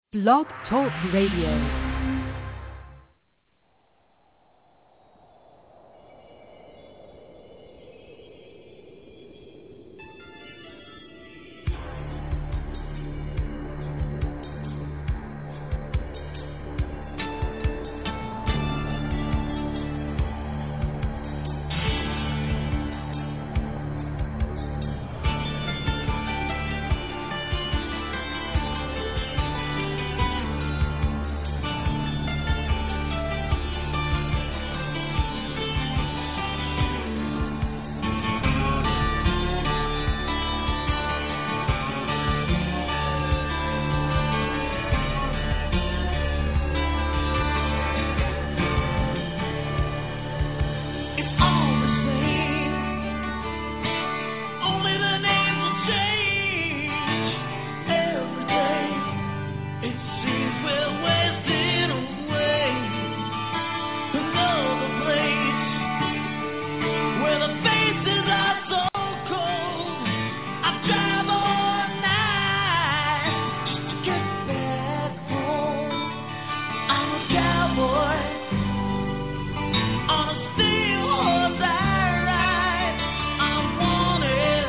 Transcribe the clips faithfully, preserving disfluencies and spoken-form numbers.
Blog Talk Radio.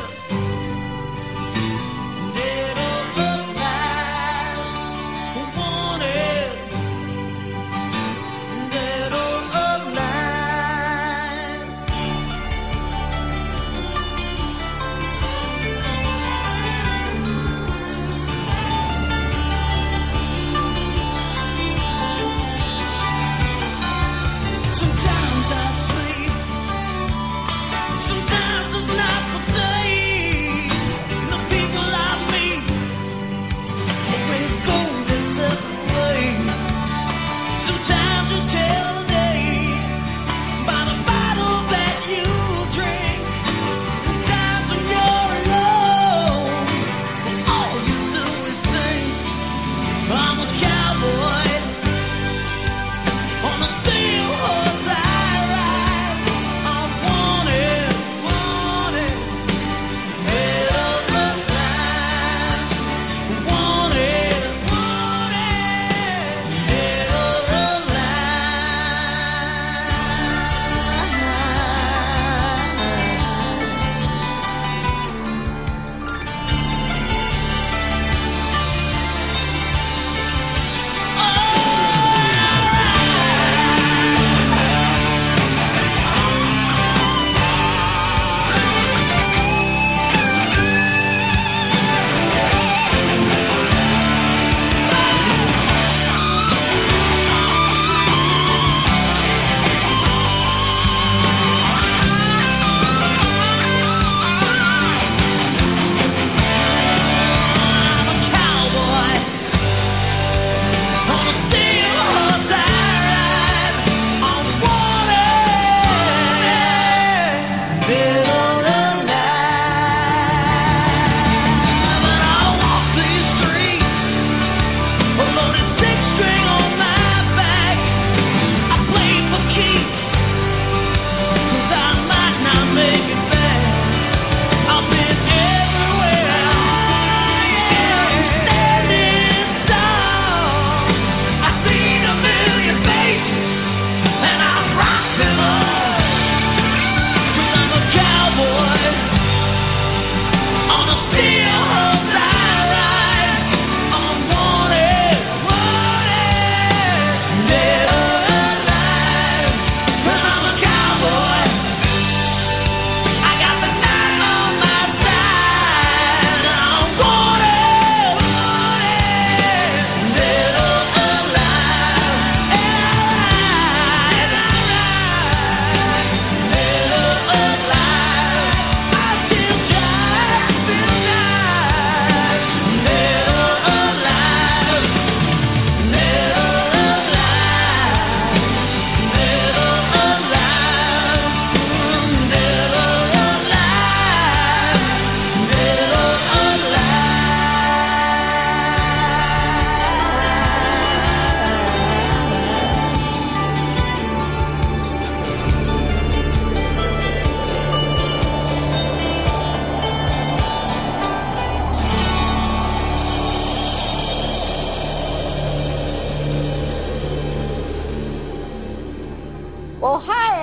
Whoa.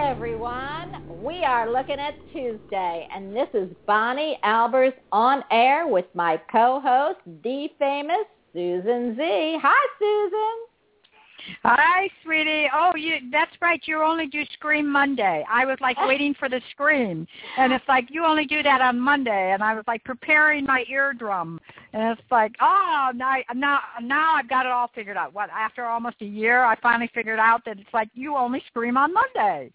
everyone. We are looking at Tuesday, and this is Bonnie Albers on air with my co-host, the famous Susan Z. Hi, Susan. Hi, sweetie. Oh, you that's right. You only do Scream Monday. I was like waiting for the scream. And it's like you only do that on Monday. And I was like preparing my eardrum. And it's like, oh, now, now, now I've got it all figured out. What, after almost a year, I finally figured out that it's like you only scream on Monday.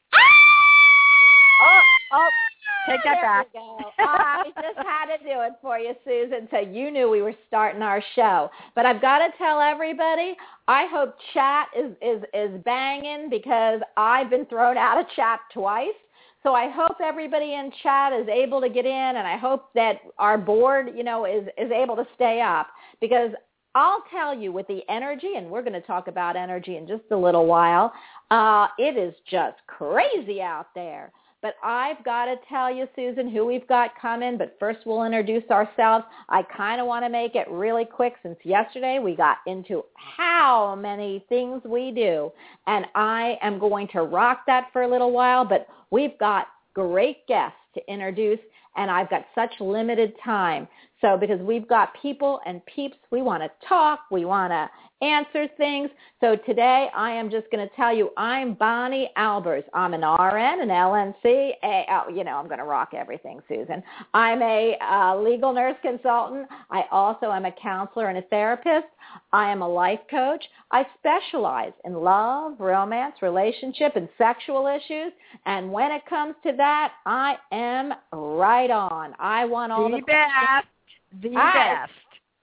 Oh, oh, take that there back. We go. I just had to do it for you, Susan, so you knew we were starting our show. But I've got to tell everybody, I hope chat is, is, is banging because I've been thrown out of chat twice. So I hope everybody in chat is able to get in, and I hope that our board, you know, is, is able to stay up because I'll tell you with the energy, and we're going to talk about energy in just a little while, uh, it is just crazy out there. But I've got to tell you, Susan, who we've got coming. But first we'll introduce ourselves. I kind of want to make it really quick since yesterday we got into how many things we do. And I am going to rock that for a little while. But we've got great guests to introduce, and I've got such limited time. So because we've got people and peeps, we want to talk, we want to answer things. So today I am just going to tell you I'm Bonnie Albers. I'm an R N, an L N C. A, oh, you know, I'm going to rock everything, Susan. I'm a uh, legal nurse consultant. I also am a counselor and a therapist. I am a life coach. I specialize in love, romance, relationship, and sexual issues. And when it comes to that, I am right on. I want all the, the best. The I, best.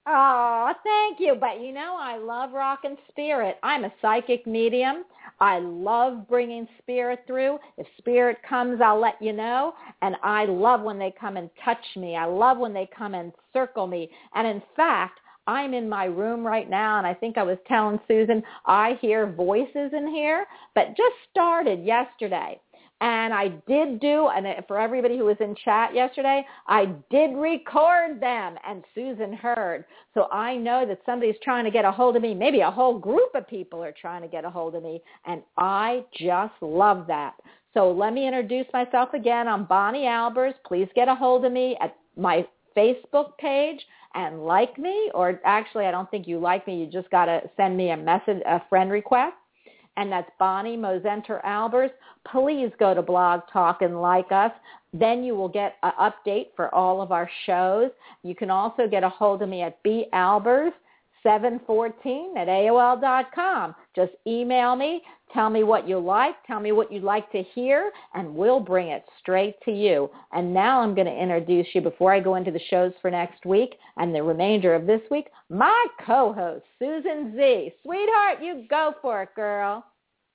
Oh, thank you. But you know, I love rock and spirit. I'm a psychic medium. I love bringing spirit through. If spirit comes, I'll let you know. And I love when they come and touch me. I love when they come and circle me. And in fact, I'm in my room right now, and I think I was telling Susan, I hear voices in here, but just started yesterday. And I did do, and for everybody who was in chat yesterday, I did record them, and Susan heard. So I know that somebody's trying to get a hold of me. Maybe a whole group of people are trying to get a hold of me, and I just love that. So let me introduce myself again. I'm Bonnie Albers. Please get a hold of me at my Facebook page and like me, or actually I don't think you like me. You just got to send me a message, a friend request. And that's Bonnie Mosenter Albers. Please go to Blog Talk and like us. Then you will get an update for all of our shows. You can also get a hold of me at b albers seven fourteen at A O L dot com. Just email me. Tell me what you like. Tell me what you'd like to hear, and we'll bring it straight to you. And now I'm going to introduce you, before I go into the shows for next week and the remainder of this week, my co-host, Susan Z. Sweetheart, you go for it, girl.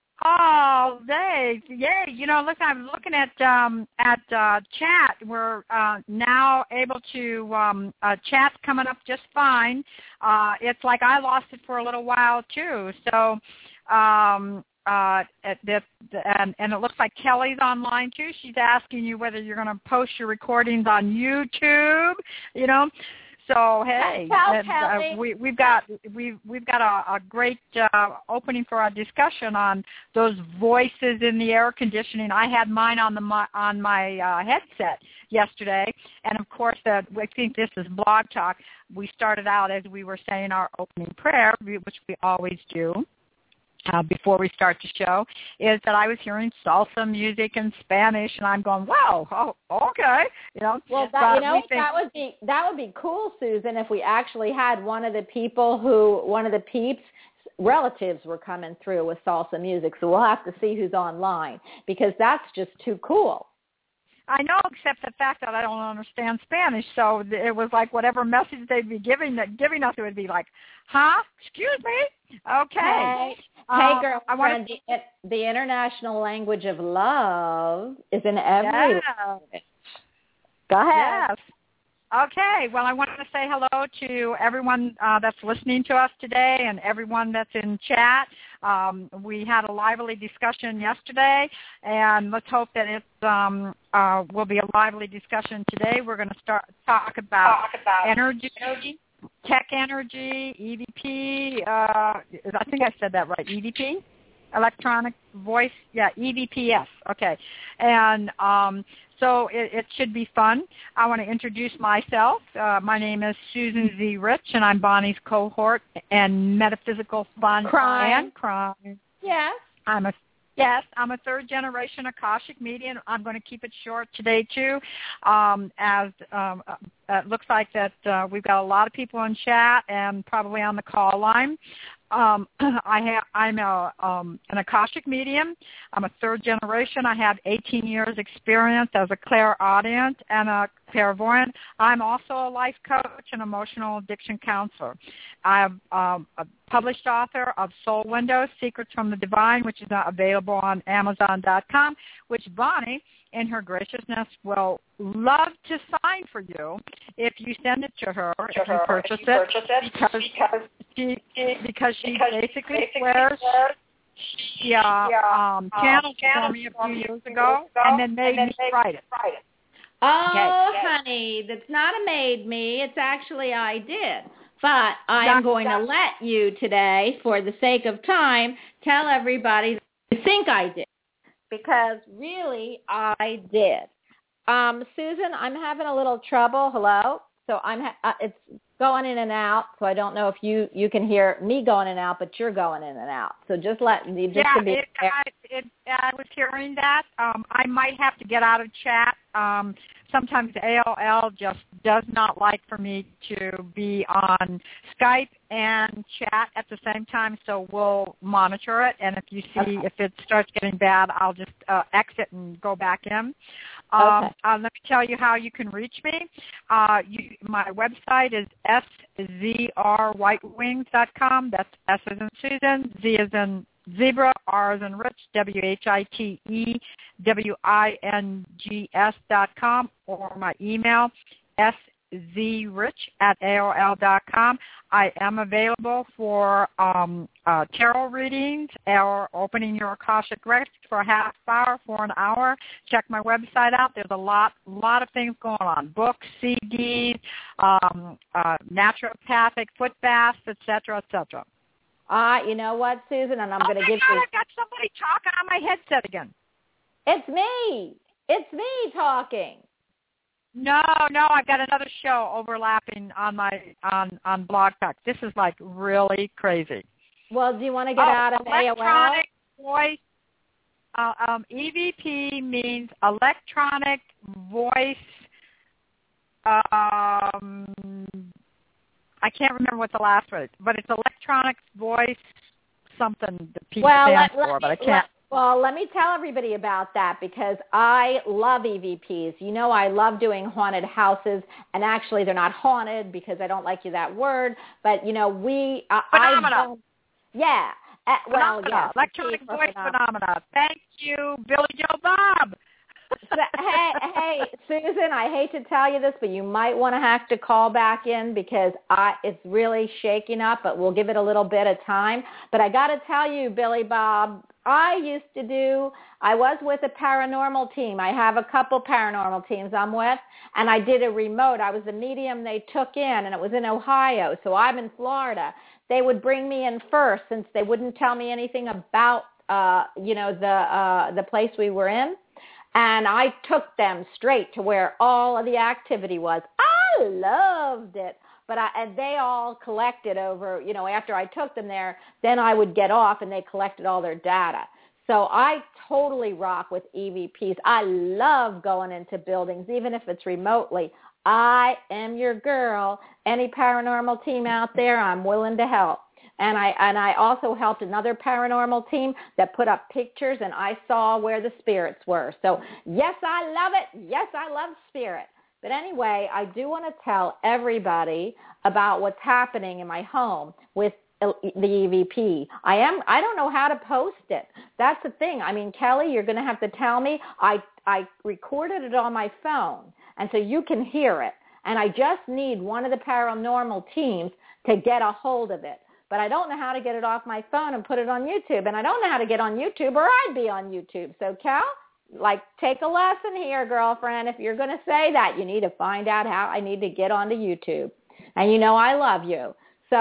Oh, they, yay. You know, look, I'm looking at um, at uh, chat. We're uh, now able to, um, uh, chat's coming up just fine. Uh, it's like I lost it for a little while, too. So, um, uh, the, and, and it looks like Kelly's online, too. She's asking you whether you're going to post your recordings on YouTube, you know. So hey, and, uh, we, we've got we've we've got a, a great uh, opening for our discussion on those voices in the air conditioning. I had mine on the on my uh, headset yesterday, and of course, uh, I think this is Blog Talk. We started out as we were saying our opening prayer, which we always do. Uh, before we start the show, is that I was hearing salsa music in Spanish, and I'm going, wow, oh, okay, you know. Well, that, you know, we think, that would be that would be cool, Susan, if we actually had one of the people who, one of the peeps, relatives were coming through with salsa music. So we'll have to see who's online, because that's just too cool. I know, except the fact that I don't understand Spanish, so it was like whatever message they'd be giving that giving us, it would be like, huh? Excuse me? Okay. Hey, um, hey girlfriend, I wanna... the, the international language of love is in every yeah. language. Go ahead. Yes. Okay, well, I wanted to say hello to everyone uh, that's listening to us today and everyone that's in chat. Um, we had a lively discussion yesterday, and let's hope that it um, uh, will be a lively discussion today. We're going to start talk about, talk about energy, energy, tech energy, E V P. Uh, I think I said that right, E V P? electronic voice, yeah, E V P S, okay. And um, so it, it should be fun. I want to introduce myself. Uh, my name is Susan Z. Rich, and I'm Bonnie's cohort and metaphysical fun Crime. and crime. Yes. I'm a Yes, I'm a third-generation Akashic medium. I'm going to keep it short today, too, um, as um, uh, it looks like that uh, we've got a lot of people in chat and probably on the call line. Um, I have, I'm a, um, an Akashic medium. I'm a third generation. I have eighteen years experience as a clairaudient and a clairvoyant. I'm also a life coach and emotional addiction counselor. I'm um, a published author of Soul Windows, Secrets from the Divine, which is available on Amazon dot com, which Bonnie, in her graciousness, will love to sign for you if you send it to her, if you purchase it, because she, because she basically swears she uh, um, channeled for me a few years ago and then made me write it. Oh, Okay. honey, that's not a made me. It's actually I did. But I am going to let you today, for the sake of time, tell everybody that you think I did. Because really, I did. Um, Susan, I'm having a little trouble. Hello? So I'm. Ha- uh, it's going in and out, so I don't know if you, you can hear me going in and out, but you're going in and out. So just let me, just yeah, to be it, I, it, I was hearing that. Um, I might have to get out of chat. Um, sometimes A O L just does not like for me to be on Skype and chat at the same time, so we'll monitor it. And if you see Okay. if it starts getting bad, I'll just uh, exit and go back in. Um, Okay. uh, let me tell you how you can reach me. Uh, you, my website is s z r white wings dot com. That's S as in Susan, Z as in Zebra, R as in Rich, W H I T E W I N G S dot com, or my email, szrich at A O L dot com. I am available for um, uh, tarot readings or opening your Akashic records for a half hour, for an hour. Check my website out. There's a lot, lot of things going on: books, C Ds, um, uh, naturopathic foot baths, et cetera, et cetera. Uh, you know what, Susan, and I'm oh going to give God, you... I've got somebody talking on my headset again. It's me. It's me talking. No, no, I've got another show overlapping on my on on Blog Talk. This is like really crazy. Well, do you want to get oh, out of A O L? Electronic voice. Uh, um, E V P means electronic voice. Um, I can't remember what the last word is, but it's electronic voice something the P well, stands let, for, let but I me, can't. Let, well, let me tell everybody about that because I love E V Ps. You know, I love doing haunted houses, and actually they're not haunted because I don't like you that word, but, you know, we... Uh, Phenomena. I've done, yeah. Uh, well, phenomena. yes. Electronic voice phenomena. phenomena. Thank you, Billy Joe Bob. So, hey, hey, Susan, I hate to tell you this, but you might want to have to call back in because I, it's really shaking up, but we'll give it a little bit of time. But I got to tell you, Billy Bob, I used to do, I was with a paranormal team. I have a couple paranormal teams I'm with, and I did a remote. I was the medium they took in, and it was in Ohio, so I'm in Florida. They would bring me in first since they wouldn't tell me anything about, uh, you know, the uh, the place we were in. And I took them straight to where all of the activity was. I loved it. But I, and they all collected over, you know, after I took them there, then I would get off and they collected all their data. So I totally rock with E V Ps. I love going into buildings, even if it's remotely. I am your girl. Any paranormal team out there, I'm willing to help. And I and I also helped another paranormal team that put up pictures, and I saw where the spirits were. So, yes, I love it. Yes, I love spirit. But anyway, I do want to tell everybody about what's happening in my home with the E V P. I am. I don't know how to post it. That's the thing. I mean, Kelly, you're going to have to tell me. I I recorded it on my phone, and so you can hear it. And I just need one of the paranormal teams to get a hold of it. But I don't know how to get it off my phone and put it on YouTube. And I don't know how to get on YouTube or I'd be on YouTube. So, Cal, like, take a lesson here, girlfriend. If you're going to say that, you need to find out how I need to get onto YouTube. And you know I love you. So,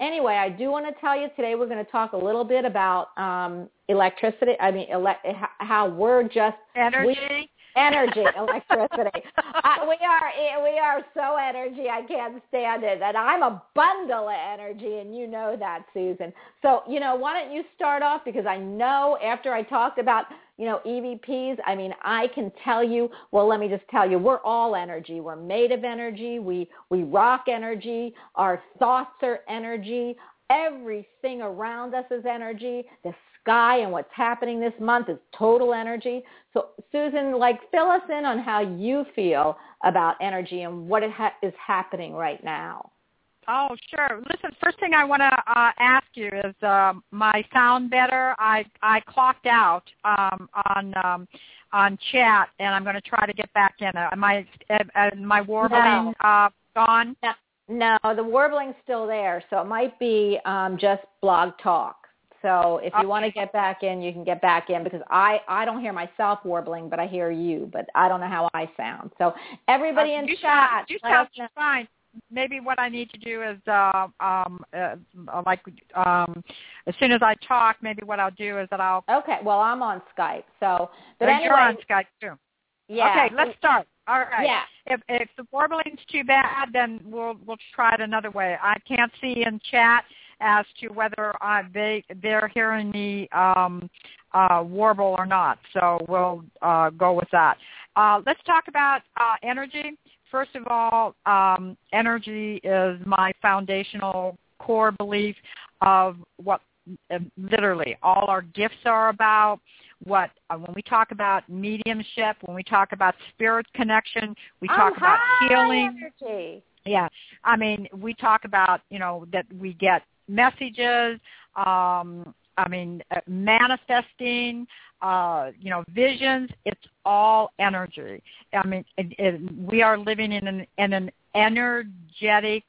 anyway, I do want to tell you today we're going to talk a little bit about um, electricity. I mean, ele- how we're just energy. We, energy, electricity. uh, we are we are so energy. I can't stand it. And I'm a bundle of energy, and you know that, Susan. So, you know, why don't you start off? Because I know after I talked about, you know, E V Ps, I mean, I can tell you, well, let me just tell you, we're all energy. We're made of energy. We, we rock energy. Our thoughts are energy. Everything around us is energy. The sky and what's happening this month is total energy. So, Susan, like, fill us in on how you feel about energy and what it ha- is happening right now. Oh, sure. Listen, first thing I want to uh, ask you is uh, my sound better? I I clocked out um, on um, on chat, and I'm going to try to get back in. Am I, uh, my warbling No. uh, gone? No, no, the warbling's still there, so it might be um, just Blog Talk. So if you Okay. want to get back in, you can get back in, because I, I don't hear myself warbling, but I hear you, but I don't know how I sound. So everybody uh, in you chat. Sound, you let sound us know. fine. Maybe what I need to do is, uh, um, uh, like, um, as soon as I talk, maybe what I'll do is that I'll. Okay, well, I'm on Skype, so, but You're anyway. on Skype too. Yeah. Okay, let's start. All right. Yeah. If if the warbling's too bad, then we'll we'll try it another way. I can't see in chat as to whether uh, they they're hearing me um, uh, warble or not. So we'll uh, go with that. Uh, let's talk about uh, energy. First of all, um, energy is my foundational core belief of what uh, literally all our gifts are about. What uh, when we talk about mediumship, when we talk about spirit connection, we talk I'm about high healing. Energy. Yeah, I mean, we talk about, you know, that we get messages. Um, I mean, uh, manifesting. Uh, you know, visions. It's all energy. I mean, it, it, we are living in an in an energetic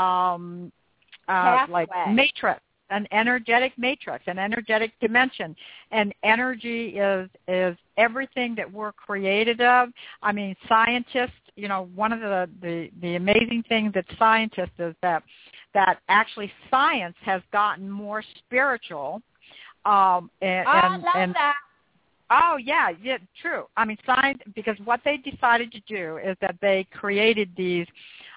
um, uh, like matrix. An energetic matrix, an energetic dimension, and energy is is everything that we're created of. I mean, scientists, you know, one of the, the, the amazing things that scientists is that that actually science has gotten more spiritual. Um, and, I and, love and, that. Oh, yeah, yeah, true. I mean, science, because what they decided to do is that they created these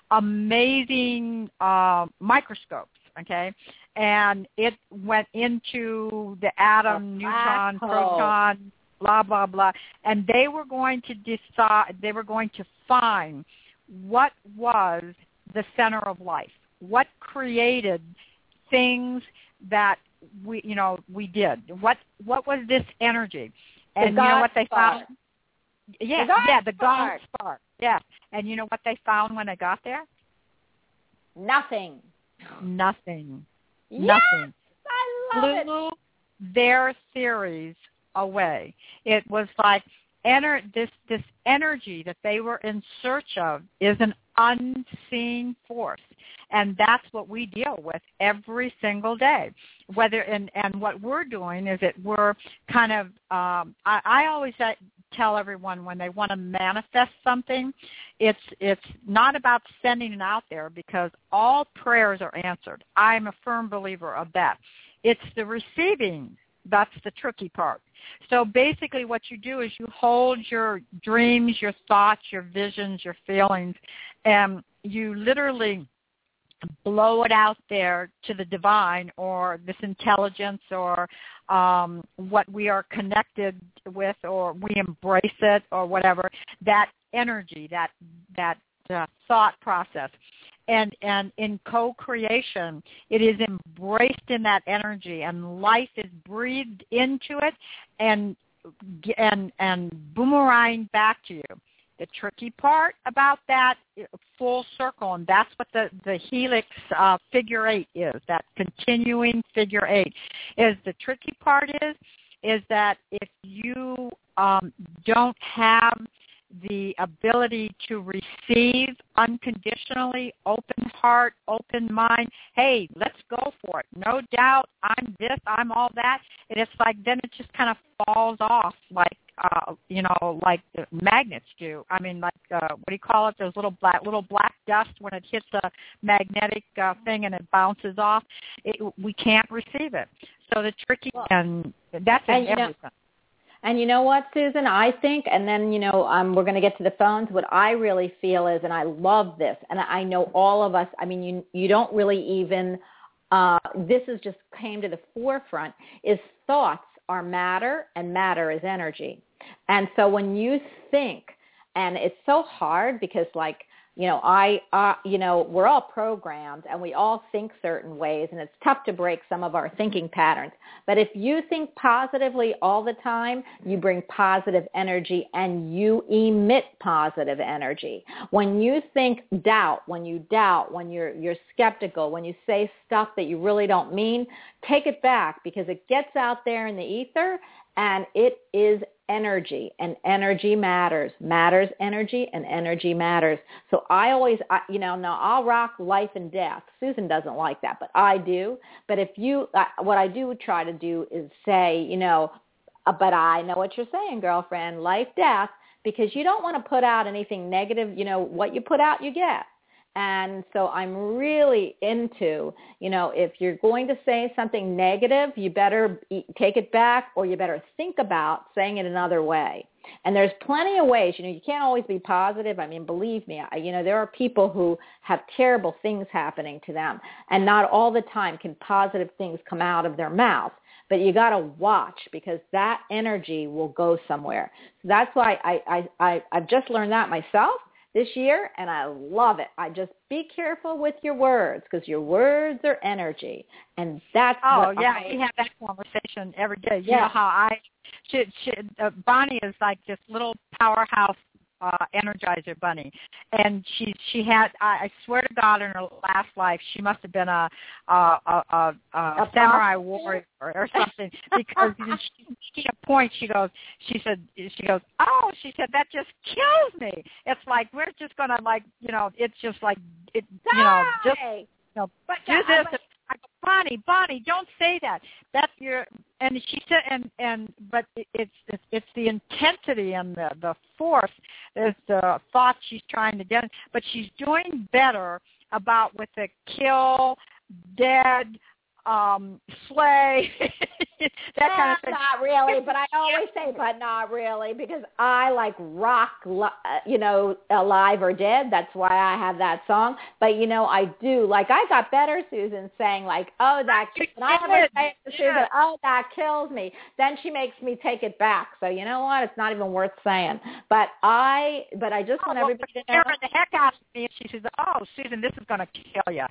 amazing uh, microscopes, okay? And it went into the atom, neutron, proton, blah, blah, blah. And they were going to decide, they were going to find what was the center of life, what created things that we, you know, we did. What what was this energy? And the you know God what they spark. found? Yeah, the God yeah, the God spark. spark. Yeah. And you know what they found when they got there? Nothing. Nothing. Yes, Nothing. I love Blew it. their theories away. It was like ener- this this energy that they were in search of is an unseen force. And that's what we deal with every single day. Whether and, and what we're doing is that we're kind of, um, I, I always tell everyone when they want to manifest something, it's it's not about sending it out there, because all prayers are answered. I'm a firm believer of that. It's the receiving that's the tricky part. So basically what you do is you hold your dreams, your thoughts, your visions, your feelings, and you literally blow it out there to the divine or this intelligence or um, what we are connected with, or we embrace it or whatever, that energy, that that uh, thought process. And and in co-creation, it is embraced in that energy, and life is breathed into it and and and boomerang back to you. The tricky part about that full circle, and that's what the, the helix uh, figure eight is, that continuing figure eight, is the tricky part is, is that if you um, don't have the ability to receive unconditionally, open heart, open mind, hey, let's go for it. No doubt, I'm this, I'm all that. And it's like then it just kind of falls off like uh, you know, like the magnets do. I mean, like uh, what do you call it? Those little black little black dust when it hits a magnetic uh, thing and it bounces off. It, we can't receive it. So the tricky well, and that's in and, everything. Know, and you know what, Susan? I think, and then you know, um, we're going to get to the phones. What I really feel is, and I love this, and I know all of us. I mean, you you don't really even. Uh, this is just came to the forefront. Is thoughts are matter, and matter is energy. And so when you think, and it's so hard because like, you know, I, uh, you know, we're all programmed and we all think certain ways, and it's tough to break some of our thinking patterns. But if you think positively all the time, you bring positive energy and you emit positive energy. When you think doubt, when you doubt, when you're, you're skeptical, when you say stuff that you really don't mean, take it back because it gets out there in the ether and it is energy, and energy matters. Matters energy, and energy matters. So I always, I, you know, now I'll rock life and death. Susan doesn't like that, but I do. But if you, uh, what I do try to do is say, you know, uh, but I know what you're saying, girlfriend, life, death, because you don't want to put out anything negative. You know, what you put out, you get. And so I'm really into, you know, if you're going to say something negative, you better take it back, or you better think about saying it another way. And there's plenty of ways. You know, you can't always be positive. I mean, believe me, I, you know, there are people who have terrible things happening to them, and not all the time can positive things come out of their mouth. But you got to watch, because that energy will go somewhere. So that's why I, I, I, I've just learned that myself this year, and I love it. I just be careful with your words, because your words are energy, and that's oh what yeah, I, we have that conversation every day. You yeah. know how I, she, she, uh, Bonnie is like this little powerhouse uh, energizer bunny, and she she had I, I swear to God, in her last life she must have been a a a, a, a, a samurai warrior or, or something, because she's making a point. She goes, she said, she goes, oh, she said, that just kills me. It's like we're just gonna like, you know, it's just like it, you know, just you know, but do this. But, I go, Bonnie, Bonnie, don't say that. That's your, and she said, and and but it, it's it's it's the intensity and the the force is the thought she's trying to get. But she's doing better about with the kill, dead, um, slay, that yeah, kind of thing. Not really, but I always say, but not really, because I like rock, you know, alive or dead. That's why I have that song. But, you know, I do. Like, I got better, Susan, saying, like, oh, that, and I ever say to Susan, yeah. oh, that kills me. Then she makes me take it back. So, you know what? It's not even worth saying. But I, but I just oh, want well, everybody to know. the heck out of me. And she says, oh, Susan, this is going to kill you.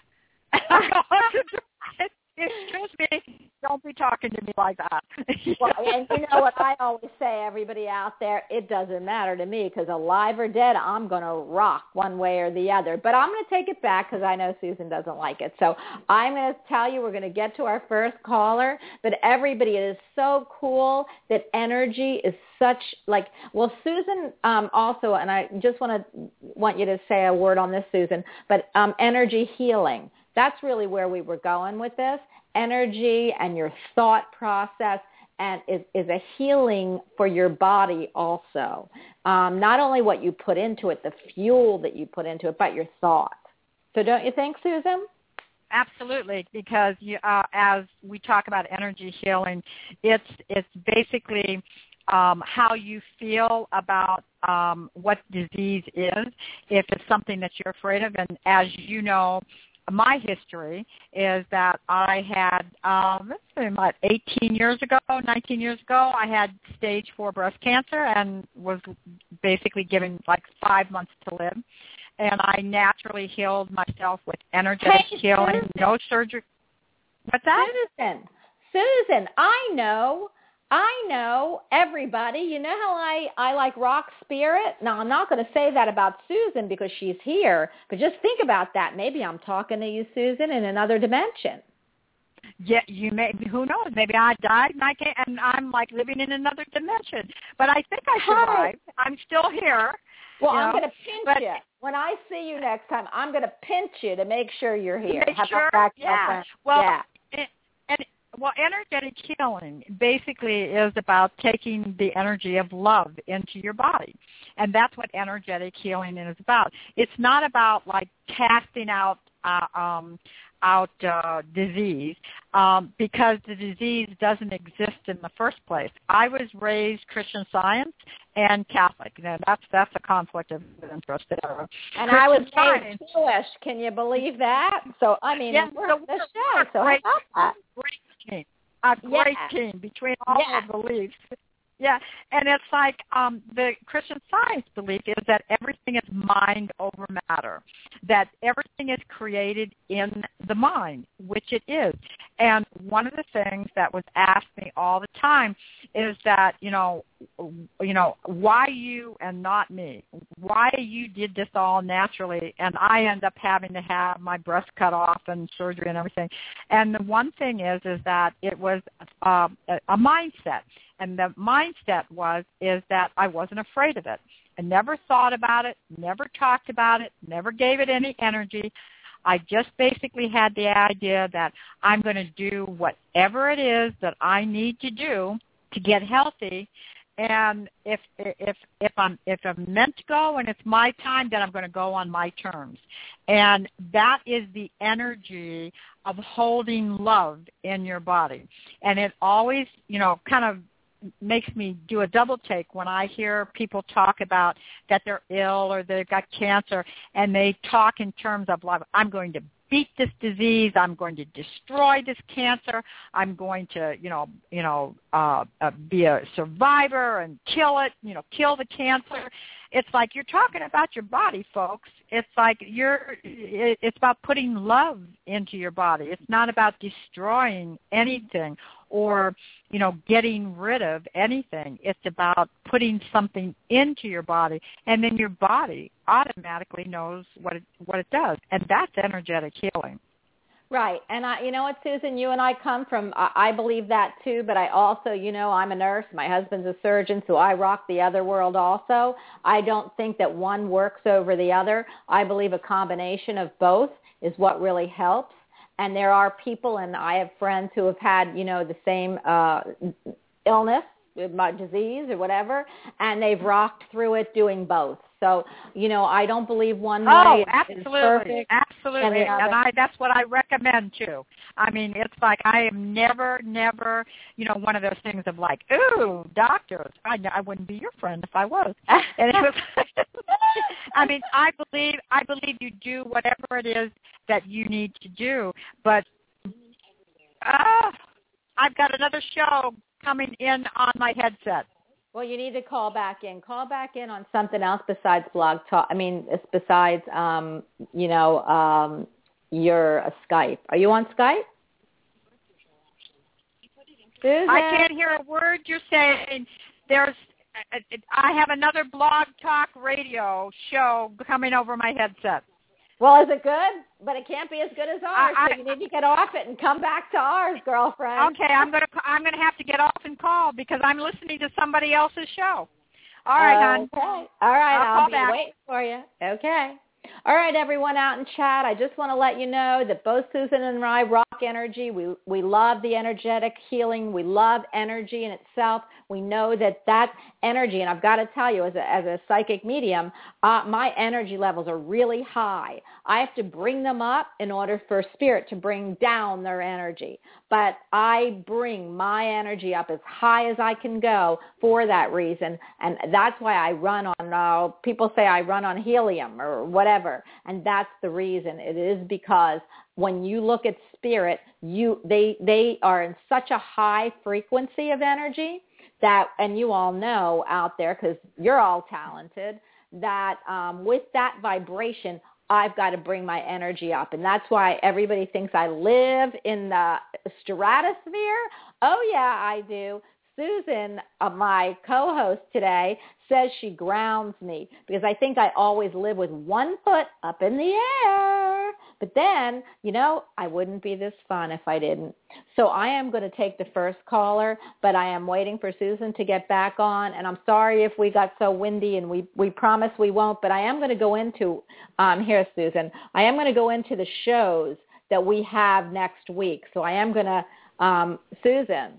Excuse me, don't be talking to me like that. Well, and you know what I always say, everybody out there, it doesn't matter to me, because alive or dead, I'm going to rock one way or the other. But I'm going to take it back, because I know Susan doesn't like it. So I'm going to tell you, we're going to get to our first caller. But everybody, it is so cool that energy is such like, well, Susan um, also, and I just want to want you to say a word on this, Susan, but um, energy healing. That's really where we were going with this. Energy and your thought process and is, is a healing for your body also. Um, not only what you put into it, the fuel that you put into it, but your thought. So don't you think, Susan? Absolutely, because you, uh, as we talk about energy healing, it's it's basically um, how you feel about um, what disease is, if it's something that you're afraid of. And as you know, my history is that I had, um, it's been about eighteen years ago, nineteen years ago, I had stage four breast cancer and was basically given like five months to live. And I naturally healed myself with energetic hey, healing, Susan. no surgery. What's that? Susan, Susan, I know. I know everybody. You know how I, I like rock spirit? Now, I'm not going to say that about Susan because she's here, but just think about that. Maybe I'm talking to you, Susan, in another dimension. Yeah, you may. Who knows? Maybe I died and I can't, and I'm like living in another dimension. But I think I survived. Hi. I'm still here. Well, you I'm know, going to pinch but, you. When I see you next time, I'm going to pinch you to make sure you're here. Make How sure? about that, yeah. girlfriend? Well, yeah. And, and well, energetic healing basically is about taking the energy of love into your body. And that's what energetic healing is about. It's not about like casting out uh, um, out uh, disease um, because the disease doesn't exist in the first place. I was raised Christian Science and Catholic. Now, that's that's a conflict of interest there. And Christian I was Science, raised Jewish. Can you believe that? So, I mean, yeah, we're so on the we're, show, we're so great, how about that? great team. A great Yeah. team between all Yeah. the beliefs. Yeah, and it's like um, the Christian Science belief is that everything is mind over matter, that everything is created in the mind, which it is. And one of the things that was asked me all the time is that, you know, you know, why you and not me? Why you did this all naturally, and I end up having to have my breast cut off and surgery and everything. And the one thing is, is that it was uh, a mindset. And the mindset was, is that I wasn't afraid of it. I never thought about it, never talked about it, never gave it any energy. I just basically had the idea that I'm going to do whatever it is that I need to do to get healthy. And if if if I'm if I'm meant to go and it's my time, then I'm going to go on my terms. And that is the energy of holding love in your body. And it always, you know, kind of makes me do a double take when I hear people talk about that they're ill or they've got cancer, and they talk in terms of, like, I'm going to beat this disease, I'm going to destroy this cancer, I'm going to, you know, you know, uh, uh, be a survivor and kill it, you know, kill the cancer. It's like you're talking about your body, folks. It's like you're, it's about putting love into your body. It's not about destroying anything or, you know, getting rid of anything. It's about putting something into your body, and then your body automatically knows what it, what it does, and that's energetic healing. Right. And, I, you know what, Susan, you and I come from, I, I believe that too, but I also, you know, I'm a nurse. My husband's a surgeon, so I rock the other world also. I don't think that one works over the other. I believe a combination of both is what really helps. And there are people, and I have friends who have had, you know, the same uh, illness, disease or whatever, and they've rocked through it doing both. So, you know, I don't believe one oh, way absolutely, is perfect. absolutely, and, and I, that's what I recommend too. I mean, it's like I am never, never, you know, one of those things of like, ooh, doctors, I, I wouldn't be your friend if I was. And it was, I mean, I believe, I believe you do whatever it is that you need to do, but uh, I've got another show coming in on my headset. Well, you need to call back in. Call back in on something else besides Blog Talk. I mean, it's besides, um, you know, um, your uh, Skype. Are you on Skype? Susan? I can't hear a word you're saying. There's, I have another Blog Talk radio show coming over my headset. Well, is it good? But it can't be as good as ours, I, I, so you need to get off it and come back to ours, girlfriend. Okay, I'm gonna I'm gonna have to get off and call because I'm listening to somebody else's show. All right, hon. Okay. All right, I'll I'll, call be back. waiting for you. Okay. All right, everyone out in chat, I just want to let you know that both Susan and I rock energy. We we love the energetic healing. We love energy in itself. We know that that energy, and I've got to tell you, as a, as a psychic medium, uh, my energy levels are really high. I have to bring them up in order for spirit to bring down their energy. But I bring my energy up as high as I can go for that reason, and that's why I run on, uh, people say I run on helium or whatever, and that's the reason. It is because when you look at spirit, you they they are in such a high frequency of energy that, and you all know out there because you're all talented, that um, with that vibration, I've got to bring my energy up. And that's why everybody thinks I live in the stratosphere. Oh, yeah, I do. Susan, uh, my co-host today, says she grounds me because I think I always live with one foot up in the air. But then, you know, I wouldn't be this fun if I didn't. So I am going to take the first caller, but I am waiting for Susan to get back on. And I'm sorry if we got so windy, and we, we promise we won't. But I am going to go into, um, here, Susan, I am going to go into the shows that we have next week. So I am going to Um, Susan.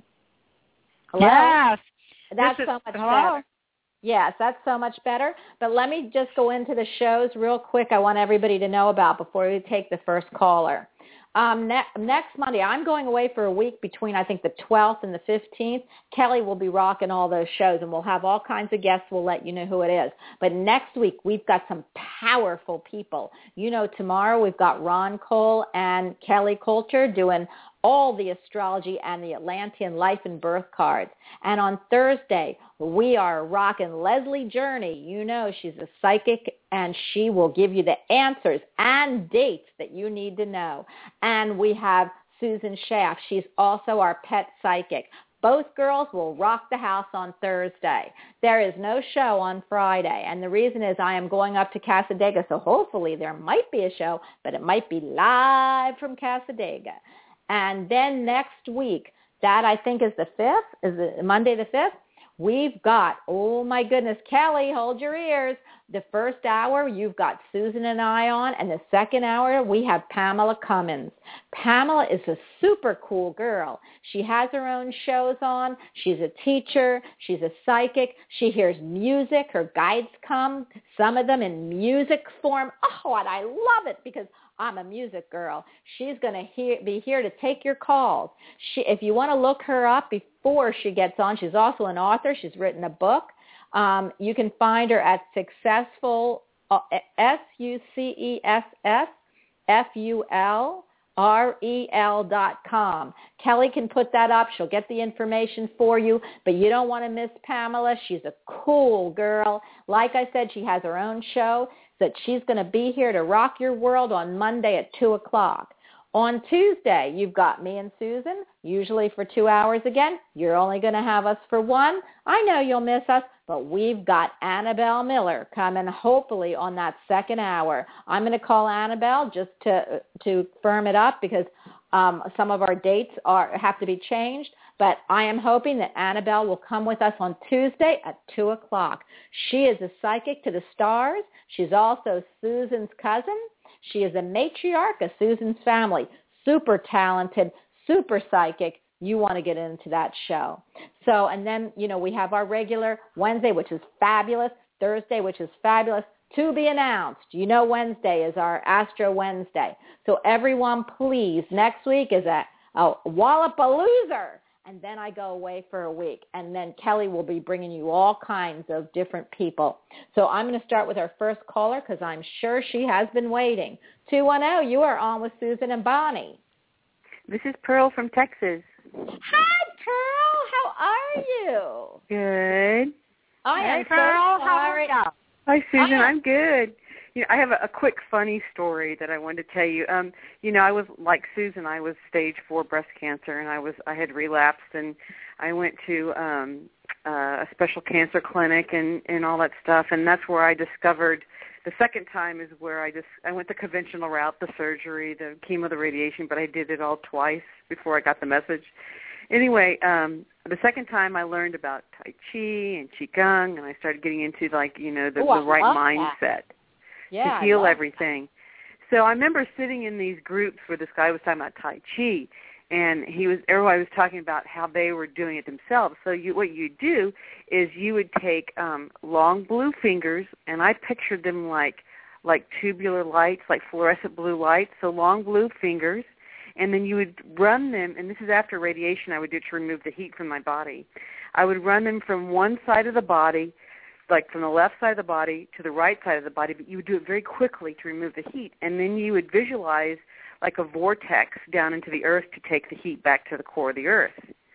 Hello? Yes. That's This so is, much hello? better. Yes, that's so much better. But let me just go into the shows real quick I want everybody to know about before we take the first caller. Um, ne- next Monday, I'm going away for a week between, I think, the twelfth and the fifteenth. Kelly will be rocking all those shows, and we'll have all kinds of guests. We'll let you know who it is. But next week, we've got some powerful people. You know, tomorrow we've got Ron Cole and Kelly Coulter doing all the astrology and the Atlantean life and birth cards. And on Thursday, we are rocking Leslie Journey. You know, she's a psychic, and she will give you the answers and dates that you need to know. And we have Susan Schaff. She's also our pet psychic. Both girls will rock the house on Thursday. There is no show on Friday, and the reason is I am going up to Cassadaga, so hopefully there might be a show, but it might be live from Cassadaga. And then next week, that I think is the fifth, is it Monday the fifth, we've got, oh my goodness, Kelly, hold your ears. The first hour, you've got Susan and I on, and the second hour, we have Pamela Cummins. Pamela is a super cool girl. She has her own shows on. She's a teacher. She's a psychic. She hears music. Her guides come, some of them in music form. Oh, and I love it because I'm a music girl. She's going to he- be here to take your calls. She, if you want to look her up before she gets on, she's also an author. She's written a book. Um, you can find her at Successful, uh, S U C E S S F U L R E L dot com. Kelly can put that up. She'll get the information for you, but you don't want to miss Pamela. She's a cool girl. Like I said, she has her own show that she's going to be here to rock your world on Monday at two o'clock. On Tuesday, you've got me and Susan, usually for two hours again. You're only going to have us for one. I know you'll miss us, but we've got Annabelle Miller coming hopefully on that second hour. I'm going to call Annabelle just to to firm it up because um, some of our dates are have to be changed. But I am hoping that Annabelle will come with us on Tuesday at two o'clock. She is a psychic to the stars. She's also Susan's cousin. She is a matriarch of Susan's family. Super talented, super psychic. You want to get into that show. So, and then, you know, we have our regular Wednesday, which is fabulous. Thursday, which is fabulous. To be announced. You know Wednesday is our Astro Wednesday. So everyone, please, next week is a, a Wallapalooza. And then I go away for a week. And then Kelly will be bringing you all kinds of different people. So I'm going to start with our first caller because I'm sure she has been waiting. two one zero, you are on with Susan and Bonnie. This is Pearl from Texas. Hi, Pearl. How are you? Good. I Hey, am Pearl. so How are sorry. you? Hi, Susan. Hi. I'm good. You know, I have a, a quick funny story that I wanted to tell you. Um, you know, I was like Susan. I was stage four breast cancer, and I was I had relapsed, and I went to um, uh, a special cancer clinic and and all that stuff, and that's where I discovered. The second time is where I just I went the conventional route, the surgery, the chemo, the radiation, but I did it all twice before I got the message. Anyway, um, the second time I learned about Tai Chi and Qigong, and I started getting into, like, you know, the, Ooh, the I right love mindset that. Yeah, to heal I love everything. So I remember sitting in these groups where this guy was talking about Tai Chi, and he was everybody was talking about how they were doing it themselves. So you, what you do is you would take um, long blue fingers, and I pictured them like like tubular lights, like fluorescent blue lights, so long blue fingers, and then you would run them, and this is after radiation I would do to remove the heat from my body. I would run them from one side of the body, like from the left side of the body to the right side of the body, but you would do it very quickly to remove the heat, and then you would visualize like a vortex down into the earth to take the heat back to the core of the earth.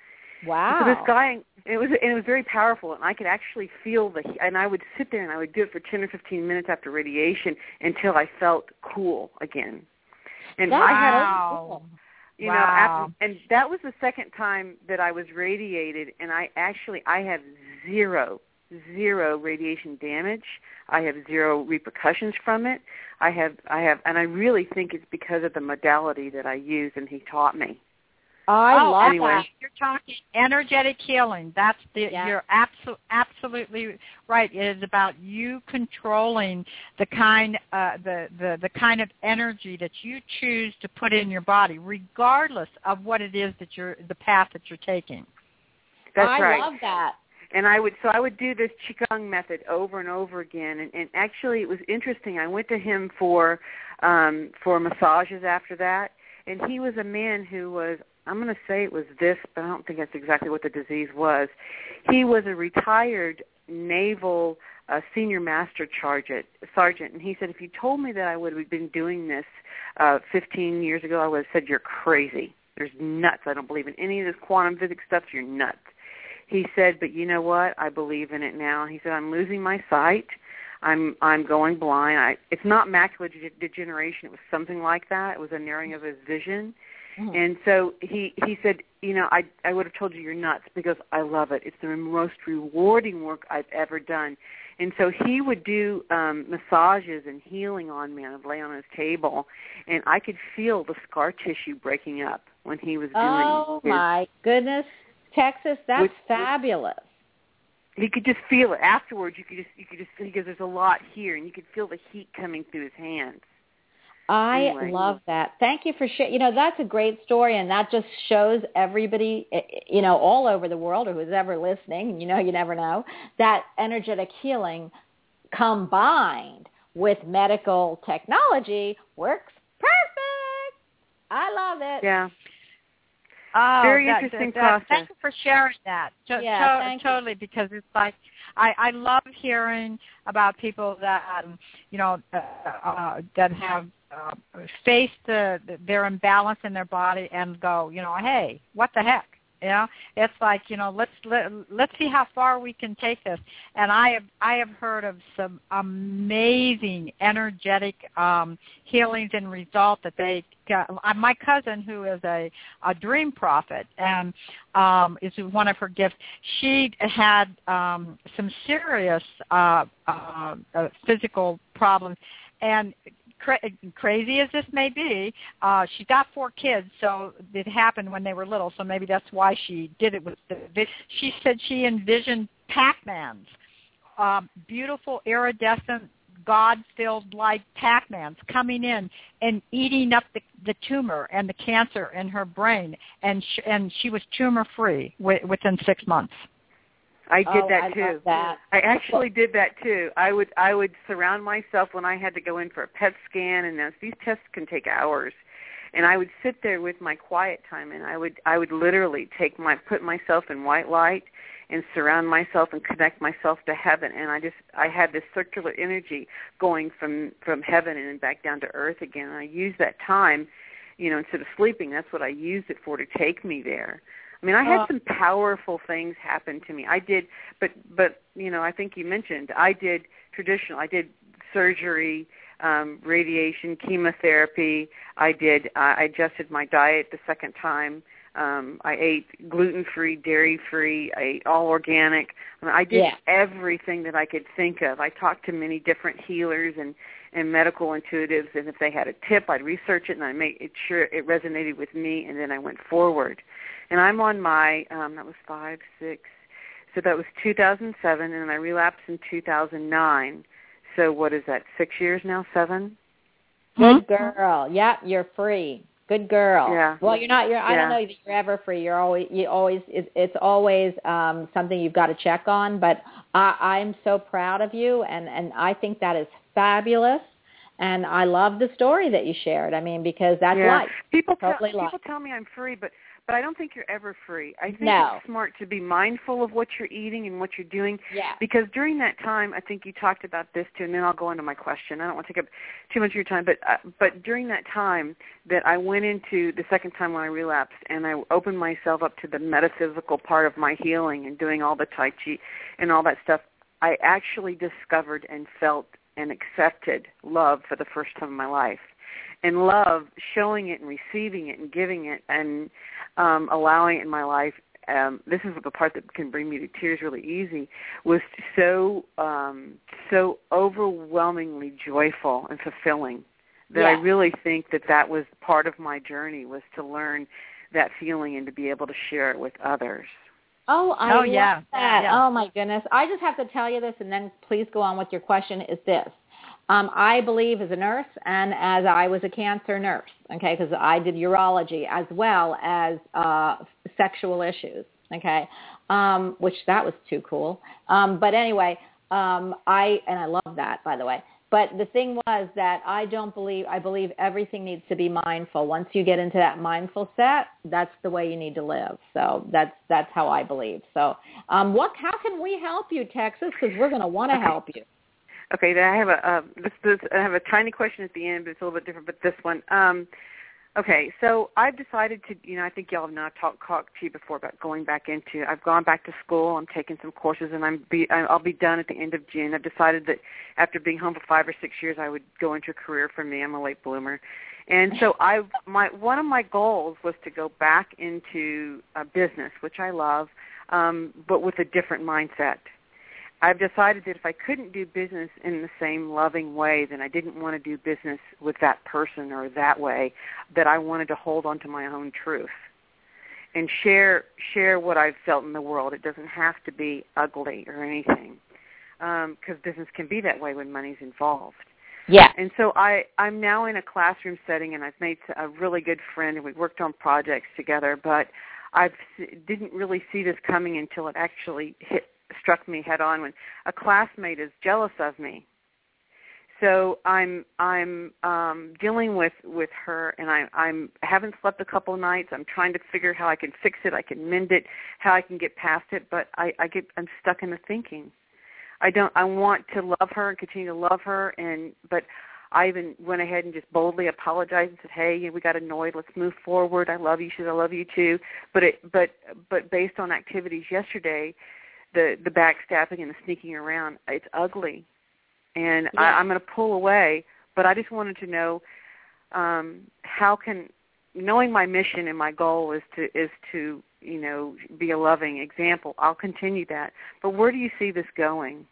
Wow. So this guy, it was and it was very powerful, and I could actually feel the heat, and I would sit there and I would do it for ten or fifteen minutes after radiation until I felt cool again. And That's I had, Wow. you Wow. know, after, and that was the second time that I was radiated, and I actually, I have zero, zero radiation damage. I have zero repercussions from it. I have, I have, and I really think it's because of the modality that I use and he taught me. I oh, love anyway. that. You're talking energetic healing. That's the Yeah. you're absolutely absolutely right. It is about you controlling the kind uh, the, the the kind of energy that you choose to put in your body, regardless of what it is that you're the path that you're taking. That's I right. love that. And I would so I would do this Qigong method over and over again, and, and actually it was interesting. I went to him for um, for massages after that, and he was a man who was, I'm going to say it was this, but I don't think that's exactly what the disease was. He was a retired naval uh, senior master sergeant, sergeant, and he said, if you told me that I would have been doing this uh, fifteen years ago, I would have said, you're crazy. There's nuts. I don't believe in any of this quantum physics stuff. You're nuts. He said, but you know what? I believe in it now. He said, I'm losing my sight. I'm I'm going blind. I, it's not macular de- degeneration. It was something like that. It was a narrowing of his vision. Mm-hmm. And so he, he said, you know, I I would have told you you're nuts because I love it. It's the most rewarding work I've ever done. And so he would do um, massages and healing on me. I would lay on his table, and I could feel the scar tissue breaking up when he was doing Oh, his, my goodness. Texas, that's with, fabulous. He could just feel it afterwards. You could just you could just see because there's a lot here, and you could feel the heat coming through his hands. I anyway. love that. Thank you for sharing. You know, that's a great story, and that just shows everybody, you know, all over the world or who's ever listening, you know, you never know, that energetic healing combined with medical technology works perfect. I love it. Yeah. Oh, Very that, interesting that, process. Thank you for sharing that. To, yeah, to, totally, because it's like I, I love hearing about people that um, you know uh, uh, that have uh, faced the, their imbalance in their body and go, you know, hey, what the heck? You know, it's like, you know, let's let, let's see how far we can take this. And I have I have heard of some amazing energetic um, healings and results that they got. My cousin, who is a, a dream prophet and um, is one of her gifts, she had um, some serious uh, uh, uh, physical problems, and Cra- crazy as this may be, uh, she got four kids, so it happened when they were little, so maybe that's why she did it. With the, she said she envisioned Pac-Mans, um, beautiful, iridescent, God-filled like Pac-Mans coming in and eating up the, the tumor and the cancer in her brain, and sh- and she was tumor-free w- within six months. I did oh, that I too. Love that. I actually did that too. I would I would surround myself when I had to go in for a P E T scan, and those, these tests can take hours. And I would sit there with my quiet time, and I would I would literally take my put myself in white light and surround myself and connect myself to heaven. And I just I had this circular energy going from from heaven and back down to earth again. And I used that time, you know, instead of sleeping, that's what I used it for, to take me there. I mean, I had some powerful things happen to me. I did, but, but you know, I think you mentioned, I did traditional, I did surgery, um, radiation, chemotherapy. I did, uh, I adjusted my diet the second time. Um, I ate gluten-free, dairy-free. I ate all organic. I mean, I did yeah. everything that I could think of. I talked to many different healers and, and medical intuitives, and if they had a tip, I'd research it, and I made it sure it resonated with me, and then I went forward. And I'm on my, um, that was five, six, so that was two thousand seven, and I relapsed in two thousand nine. So what is that, six years now, seven? Good girl. Yeah, you're free. Good girl. Yeah. Well, you're not. You're. I yeah. don't know that you're ever free. You're always. You always. It's, it's always um, something you've got to check on. But I, I'm so proud of you, and and I think that is fabulous. And I love the story that you shared. I mean, because that's yeah. life. People totally tell, life. people tell me I'm free, but but I don't think you're ever free. I think no. it's smart to be mindful of what you're eating and what you're doing. Yeah. Because during that time, I think you talked about this too, and then I'll go into my question. I don't want to take up too much of your time, but uh, but during that time that I went into the second time when I relapsed, and I opened myself up to the metaphysical part of my healing and doing all the Tai Chi and all that stuff, I actually discovered and felt and accepted love for the first time in my life. And love, showing it and receiving it and giving it and um, allowing it in my life, um, this is the part that can bring me to tears really easy, was so um, so overwhelmingly joyful and fulfilling that yeah. I really think that that was part of my journey, was to learn that feeling and to be able to share it with others. Oh, I oh, love yeah. that. Yeah. Oh, my goodness. I just have to tell you this, and then please go on with your question, is this. Um, I believe as a nurse and as I was a cancer nurse, okay, because I did urology as well as uh, sexual issues, okay, um, which that was too cool. Um, but anyway, um, I, and I love that, by the way. But the thing was that I don't believe, I believe everything needs to be mindful. Once you get into that mindful set, that's the way you need to live. So that's that's how I believe. So um, what? How can we help you, Texas? Because we're going to want to help you. Okay, then I have a uh, this, this, I have a tiny question at the end, but it's a little bit different. But this one, um, okay, so I've decided to, you know, I think y'all have not talked talk to you before about going back into. I've gone back to school. I'm taking some courses, and I'm be I'll be done at the end of June. I've decided that after being home for five or six years, I would go into a career for me. I'm a late bloomer, and so I my one of my goals was to go back into a business, which I love, um, but with a different mindset. I've decided that if I couldn't do business in the same loving way, then I didn't want to do business with that person or that way, that I wanted to hold on to my own truth and share share what I've felt in the world. It doesn't have to be ugly or anything, because um, business can be that way when money's involved. Yeah. And so I, I'm now in a classroom setting, and I've made a really good friend, and we've worked on projects together, but I didn't really see this coming until it actually hit struck me head on when a classmate is jealous of me. So I'm I'm um, dealing with, with her, and I I'm I haven't slept a couple of nights. I'm trying to figure how I can fix it, I can mend it, how I can get past it. But I, I get I'm stuck in the thinking. I don't I want to love her and continue to love her, and but I even went ahead and just boldly apologized and said, "Hey, you know, we got annoyed. Let's move forward. I love you." She said, "I love you too." But it but but based on activities yesterday, the the backstabbing and the sneaking around, it's ugly, and yeah. I, I'm going to pull away. But I just wanted to know um, how can, knowing my mission and my goal is to is to you know be a loving example. I'll continue that. But where do you see this going?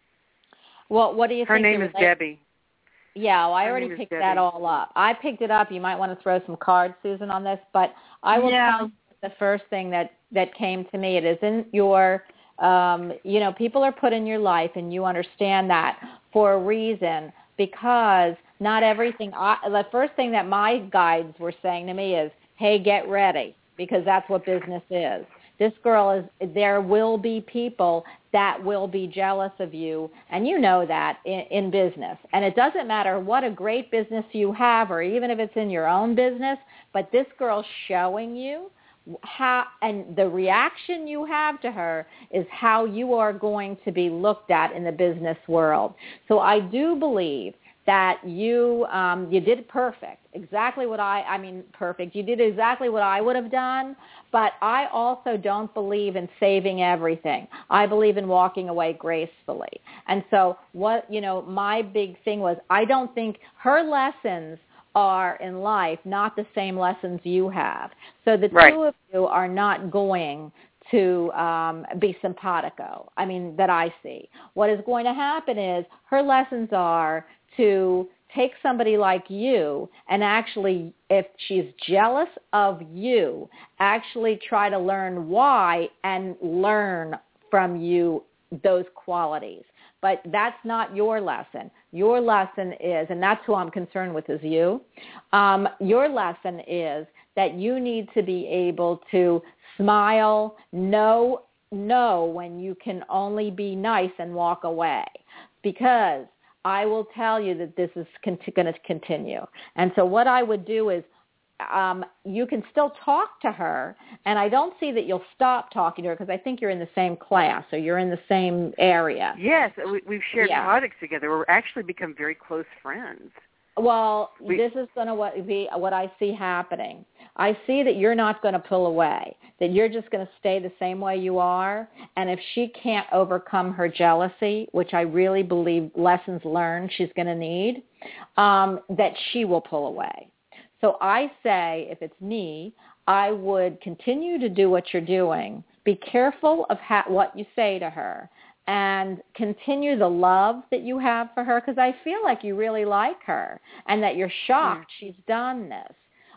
Well, what do you Her think? name is Debbie. Yeah, well, I Her already name is picked Debbie. that all up. I picked it up. You might want to throw some cards, Susan, on this. But I will Yeah. tell you the first thing that that came to me. It isn't your Um, you know, people are put in your life, and you understand that for a reason, because not everything, I, the first thing that my guides were saying to me is, hey, get ready, because that's what business is. This girl is, there will be people that will be jealous of you, and you know that in, in business. And it doesn't matter what a great business you have, or even if it's in your own business, but this girl's showing you how, and the reaction you have to her is how you are going to be looked at in the business world. So I do believe that you um, you did perfect, exactly what I, I mean perfect, you did exactly what I would have done, but I also don't believe in saving everything. I believe in walking away gracefully. And so what, you know, my big thing was, I don't think her lessons are in life not the same lessons you have. So the Right. two of you are not going to um, be simpatico, I mean, that I see. What is going to happen is her lessons are to take somebody like you and actually, if she's jealous of you, actually try to learn why and learn from you those qualities. But that's not your lesson. Your lesson is, and that's who I'm concerned with is you, um, your lesson is that you need to be able to smile, know, know when you can only be nice and walk away. Because I will tell you that this is con- going to continue. And so what I would do is, Um, you can still talk to her, and I don't see that you'll stop talking to her because I think you're in the same class or you're in the same area. Yes, we, we've shared Yeah. projects together. We're actually become very close friends. Well, We, this is going to be what I see happening. I see that you're not going to pull away, that you're just going to stay the same way you are, and if she can't overcome her jealousy, which I really believe lessons learned she's going to need, um, that she will pull away. So I say, if it's me, I would continue to do what you're doing. Be careful of ha- what you say to her, and continue the love that you have for her, because I feel like you really like her and that you're shocked yeah. she's done this.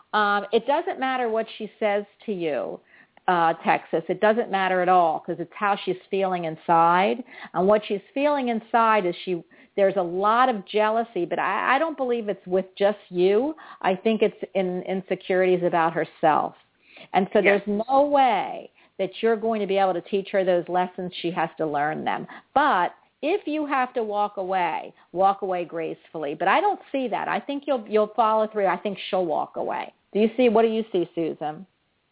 Um, it doesn't matter what she says to you, uh, Texas. It doesn't matter at all because it's how she's feeling inside. And what she's feeling inside is she there's a lot of jealousy, but I, I don't believe it's with just you. I think it's in insecurities about herself. And so Yes. there's no way that you're going to be able to teach her those lessons. She has to learn them. But if you have to walk away, walk away gracefully. But I don't see that. I think you'll you'll follow through. I think she'll walk away. Do you see? What do you see, Susan?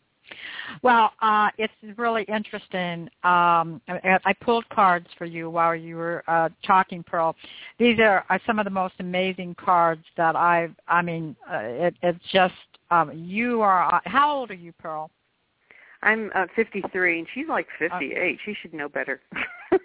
Well, uh, it's really interesting. Um, I, I pulled cards for you while you were uh, talking, Pearl. These are, are some of the most amazing cards that I've, I mean, uh, it, it's just, um, you are, uh, how old are you, Pearl? I'm uh, fifty-three, and she's like fifty-eight. She should know better. hey,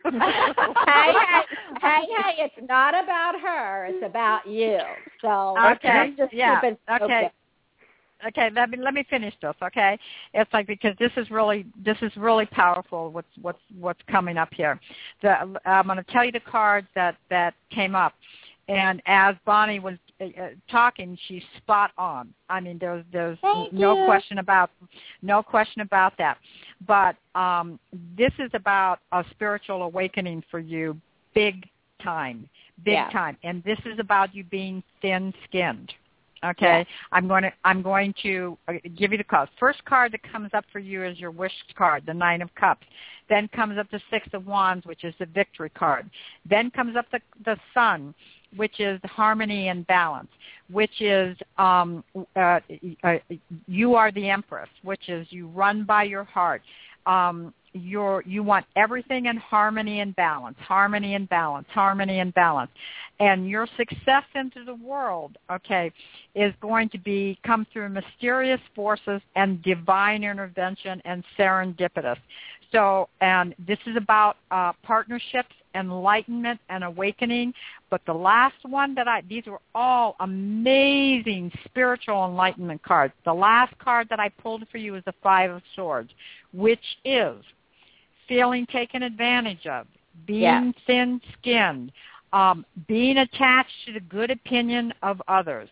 hey, hey, hey, it's not about her. It's about you. So okay, let's just yeah, keep it okay. okay. Okay, let me let me finish this. Okay, it's like because this is really this is really powerful. What's what's what's coming up here? The, I'm going to tell you the cards that that came up, and as Bonnie was uh, talking, she's spot on. I mean, there's there's Thank no you. question about no question about that. But um, this is about a spiritual awakening for you, big time, big Yeah. time, and this is about you being thin-skinned. Okay, yeah. I'm going to I'm going to give you the cards. First card that comes up for you is your wish card, the Nine of Cups. Then comes up the Six of Wands, which is the victory card. Then comes up the the Sun, which is harmony and balance, which is um, uh, uh, you are the Empress, which is you run by your heart. Um, you're, you want everything in harmony and balance, harmony and balance, harmony and balance. And your success into the world, okay, is going to be come through mysterious forces and divine intervention and serendipitous. So, and this is about uh, partnerships, enlightenment, and awakening. But the last one that I, these were all amazing spiritual enlightenment cards. The last card that I pulled for you is the Five of Swords, which is feeling taken advantage of, being Yeah. thin-skinned, um, being attached to the good opinion of others.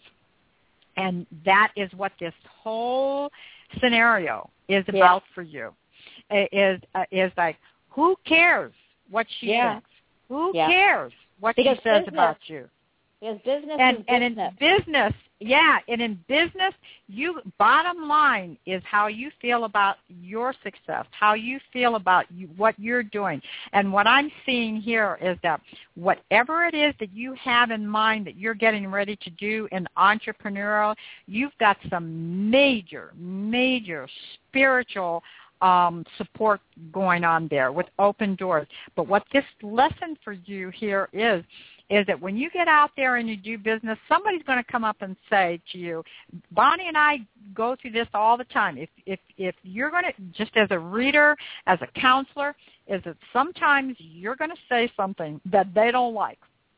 And that is what this whole scenario is Yeah. about for you. Is uh, is like, who cares what she Yeah. thinks? Who Yeah. cares what Because she says business- about you? Because business And is and business. in business, yeah, and in business, you bottom line is how you feel about your success, how you feel about you, what you're doing. And what I'm seeing here is that whatever it is that you have in mind that you're getting ready to do in entrepreneurial, you've got some major, major spiritual um, support going on there with open doors. But what this lesson for you here is, is that when you get out there and you do business, somebody's going to come up and say to you, Bonnie and I go through this all the time. If if if you're going to, just as a reader, as a counselor, is that sometimes you're going to say something that they don't like.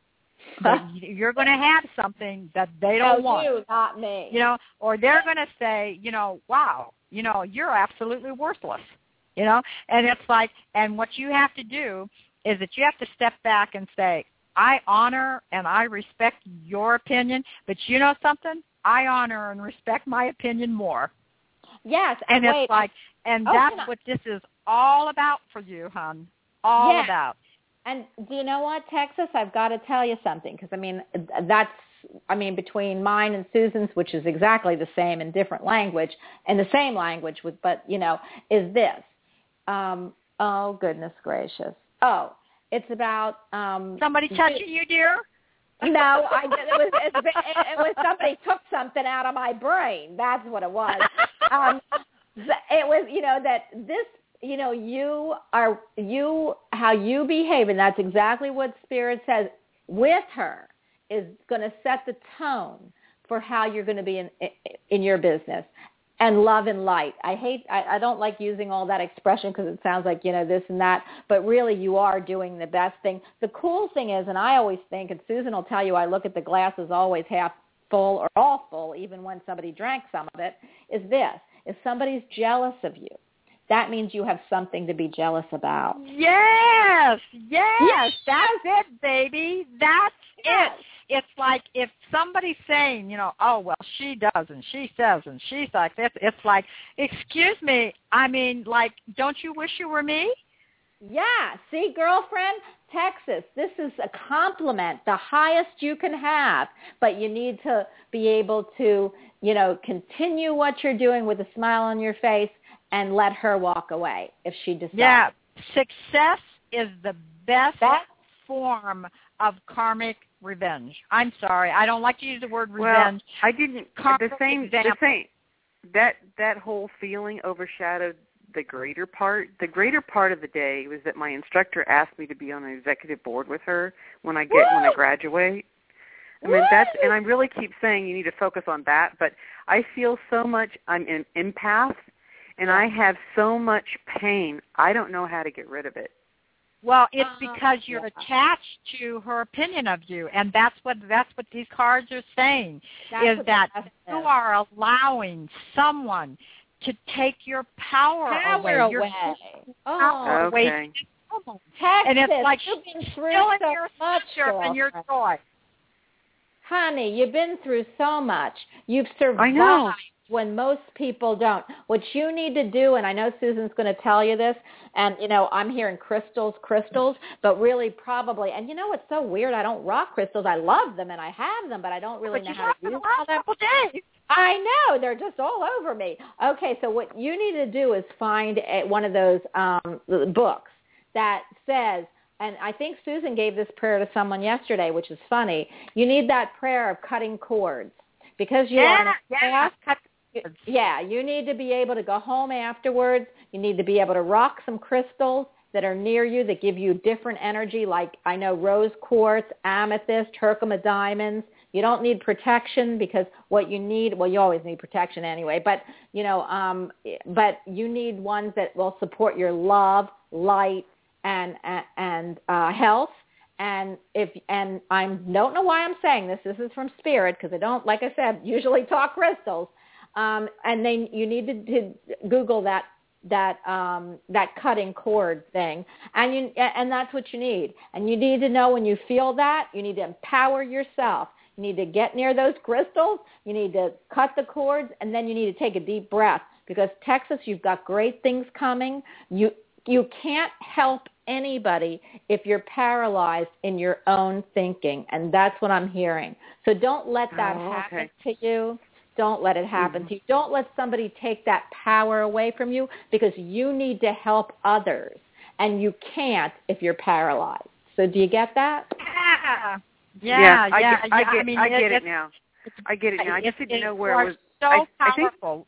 But you're going to have something that they don't no, want. you, not me. You know, or they're going to say, you know, wow, you know, you're absolutely worthless. You know, and it's like, and what you have to do is that you have to step back and say, I honor and I respect your opinion, but you know something? I honor and respect my opinion more. Yes, And and wait, it's like, and oh, that's can I- what this is all about for you, hon. All Yeah. about. And do you know what, Texas? I've got to tell you something because, I mean, that's, I mean, between mine and Susan's, which is exactly the same in different language, and the same language, with, but, you know, is this. Um, oh, goodness gracious. Oh, it's about... Um, Somebody touching you, dear? No, I, it was it, it was somebody took something out of my brain. That's what it was. Um, it was, you know, that this, you know, you are, you, how you behave, and that's exactly what Spirit says with her, is going to set the tone for how you're going to be in in your business. And love and light. I hate, I, I don't like using all that expression because it sounds like, you know, this and that, but really you are doing the best thing. The cool thing is, and I always think, and Susan will tell you, I look at the glass as always half full or all full, even when somebody drank some of it, is this. If somebody's jealous of you, that means you have something to be jealous about. Yes, yes, yes. That's it, baby. That's yes. it. It's like if somebody's saying, you know, oh, well, she does and she says and she's like this, it's like, excuse me, I mean, like, don't you wish you were me? Yeah. See, girlfriend, Texas, this is a compliment, the highest you can have, but you need to be able to, you know, continue what you're doing with a smile on your face and let her walk away if she decides. Yeah. Success is the best that, form of karmic revenge. I'm sorry. I don't like to use the word revenge. Well, I didn't. Karmic the same. example. The same. That that whole feeling overshadowed the greater part. The greater part of the day was that my instructor asked me to be on an executive board with her when I get Woo! when I graduate. I mean, Woo! that's, and I really keep saying you need to focus on that. But I feel so much. I'm an empath, and I have so much pain. I don't know how to get rid of it. Well, it's Uh, because you're yeah. attached to her opinion of you, and that's what that's what these cards are saying, That's is that you is. are allowing someone to take your power, Power away. You're away. power Oh, away okay. from someone. Texas, And it's like you've been through stealing so your much, future and your girlfriend. joy. Honey, you've been through so much. You've survived I know. when most people don't. What you need to do, and I know Susan's going to tell you this, and, you know, I'm hearing crystals, crystals, but really probably, and you know what's so weird? I don't rock crystals. I love them, and I have them, but I don't really But know you how have to use the last them. couple days. I know. They're just all over me. Okay, so what you need to do is find a, one of those um, books that says, and I think Susan gave this prayer to someone yesterday, which is funny. You need that prayer of cutting cords because you Yeah, are an yeah, cut empath. Yeah, you need to be able to go home afterwards. You need to be able to rock some crystals that are near you that give you different energy, like I know rose quartz, amethyst, Herkimer diamonds. You don't need protection because what you need, well, you always need protection anyway, but, you know, um, but you need ones that will support your love, light, and and uh, health. And if and I don't know why I'm saying this. This is from Spirit because I don't, like I said, usually talk crystals. Um, and then you need to, to Google that that um, that cutting cord thing, and you and that's what you need. And you need to know when you feel that, you need to empower yourself. You need to get near those crystals. You need to cut the cords, and then you need to take a deep breath because Texas, you've got great things coming. You you can't help anybody if you're paralyzed in your own thinking, and that's what I'm hearing. So don't let that Oh, happen okay. to you. Don't let it happen Mm-hmm. to you. Don't let somebody take that power away from you because you need to help others, and you can't if you're paralyzed. So do you get that? Yeah. Yeah, yeah, I yeah, get, I yeah. get, I mean, I get it, it now. I get it now. I just it, didn't know it, where you it was. So I, I think powerful.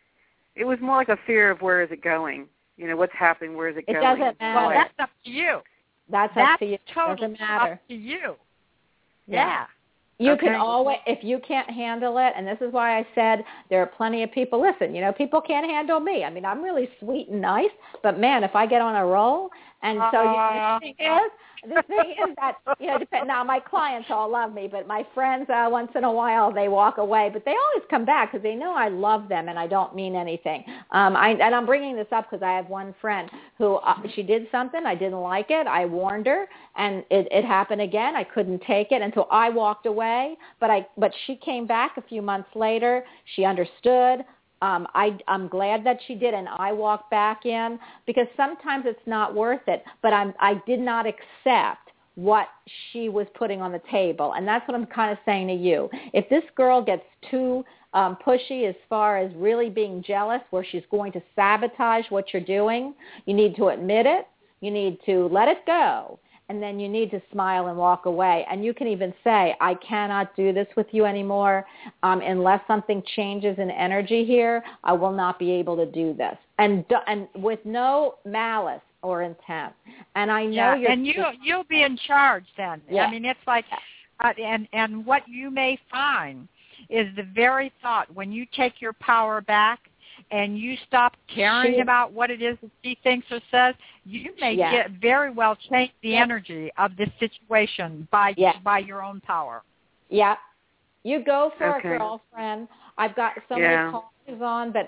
it was more like a fear of where is it going. You know, what's happening? Where is it, It going? doesn't matter. Well, that's up to you. That's, That's up to you. totally Doesn't matter. up to you. Yeah. Yeah. You Okay. can always, if you can't handle it, and this is why I said there are plenty of people, listen, you know, people can't handle me. I mean, I'm really sweet and nice, but man, if I get on a roll, and so you know, the thing is, the thing is that, you know, depend, now my clients all love me, but my friends, uh, once in a while, they walk away, but they always come back because they know I love them and I don't mean anything. Um, I, and I'm bringing this up because I have one friend who, uh, she did something, I didn't like it, I warned her, and it, it happened again, I couldn't take it, and so I walked away, but I, but she came back a few months later, she understood. Um, I, I'm glad that she did, and I walked back in because sometimes it's not worth it. But I'm, I did not accept what she was putting on the table, and that's what I'm kind of saying to you. If this girl gets too um, pushy as far as really being jealous, where she's going to sabotage what you're doing, you need to admit it. You need to let it go. And then you need to smile and walk away. And you can even say, I cannot do this with you anymore. Um, unless something changes in energy here, I will not be able to do this. And and with no malice or intent. And I know Yeah, you're... and you, you'll be in charge then. Yeah. I mean, it's like, uh, and, and what you may find is the very thought, when you take your power back, and you stop caring She, about what it is that she thinks or says, you may yeah. get very well change the yeah. energy of this situation by yeah. by your own power. Yeah. You go for Okay. it, girlfriend. I've got so Yeah. many callers on, but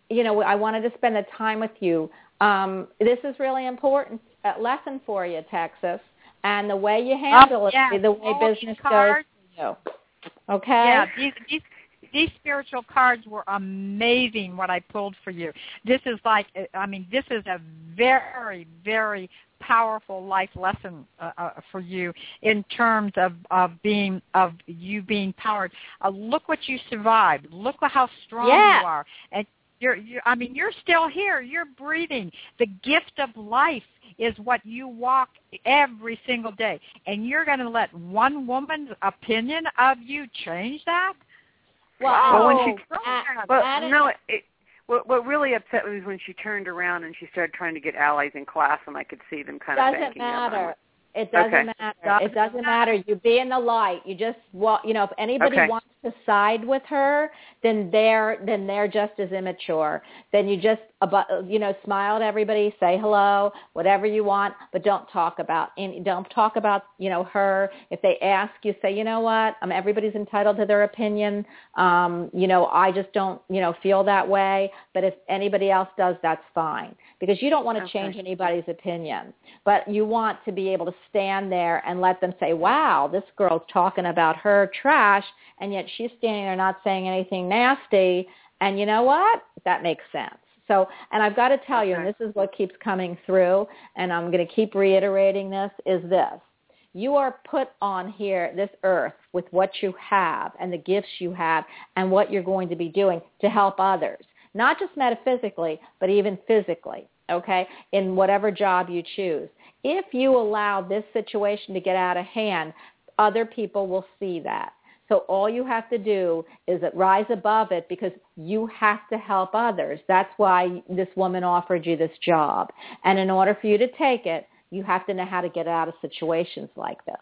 you know, I wanted to spend the time with you. Um, this is really important uh, lesson for you, Texas, and the way you handle um, yeah, it, the way all business these cards, goes for you. Okay? Yeah, these, these these spiritual cards were amazing. What I pulled for you. This is like, I mean, this is a very, very powerful life lesson uh, uh, for you in terms of, of being of you being powered. Uh, look what you survived. Look how strong yeah. you are, and you're, you're. I mean, you're still here. You're breathing. The gift of life is what you walk every single day, and you're going to let one woman's opinion of you change that? Well, well when she, uh, well, no, it, what, what really upset me was when she turned around and she started trying to get allies in class, and I could see them kind of doesn't banking matter. up. It doesn't okay. matter. It doesn't matter. You be in the light. You just walk. You know, if anybody okay. wants to side with her, then they're then they're just as immature. Then you just you know smile at everybody, say hello, whatever you want, but don't talk about any. Don't talk about you know her. If they ask you, say you know what, um, everybody's entitled to their opinion. Um, you know, I just don't you know feel that way. But if anybody else does, that's fine, because you don't want to okay. change anybody's opinion, but you want to be able to stand there and let them say, wow, this girl's talking about her trash, and yet she's standing there not saying anything nasty, and you know what? That makes sense. So, and I've got to tell you, and this is what keeps coming through, and I'm going to keep reiterating this, is this. You are put on here, this earth, with what you have and the gifts you have and what you're going to be doing to help others, not just metaphysically, but even physically, okay, in whatever job you choose. If you allow this situation to get out of hand, other people will see that. So all you have to do is rise above it, because you have to help others. That's why this woman offered you this job. And in order for you to take it, you have to know how to get out of situations like this.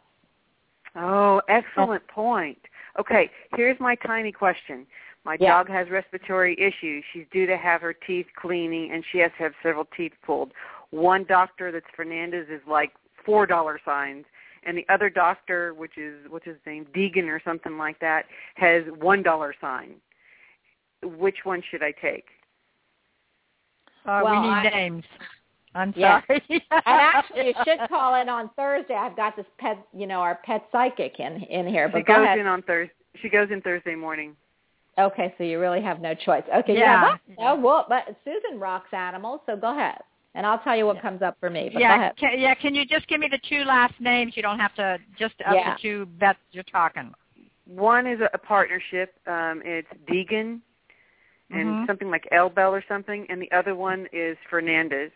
Oh, excellent point. Okay, here's my tiny question. My yeah. dog has respiratory issues. She's due to have her teeth cleaning, and she has to have several teeth pulled. One doctor that's Fernandez is like four dollar signs, and the other doctor, which is what's his name, Deegan or something like that, has one dollar sign. Which one should I take? Uh, well, we need I, names. I'm yeah. sorry. And actually, you should call in on Thursday. I've got this pet, you know, our pet psychic in in here. But she go goes ahead. in on Thursday. She goes in Thursday morning. Okay, so you really have no choice. Okay, yeah. yeah. Well, well, but Susan rocks animals, so go ahead. And I'll tell you what comes up for me. But yeah, go ahead. Can, yeah, can you just give me the two last names? You don't have to, just up yeah. the two that you're talking. One is a, a partnership. Um, it's Deegan and mm-hmm. something like Elbel or something, and the other one is Fernandez.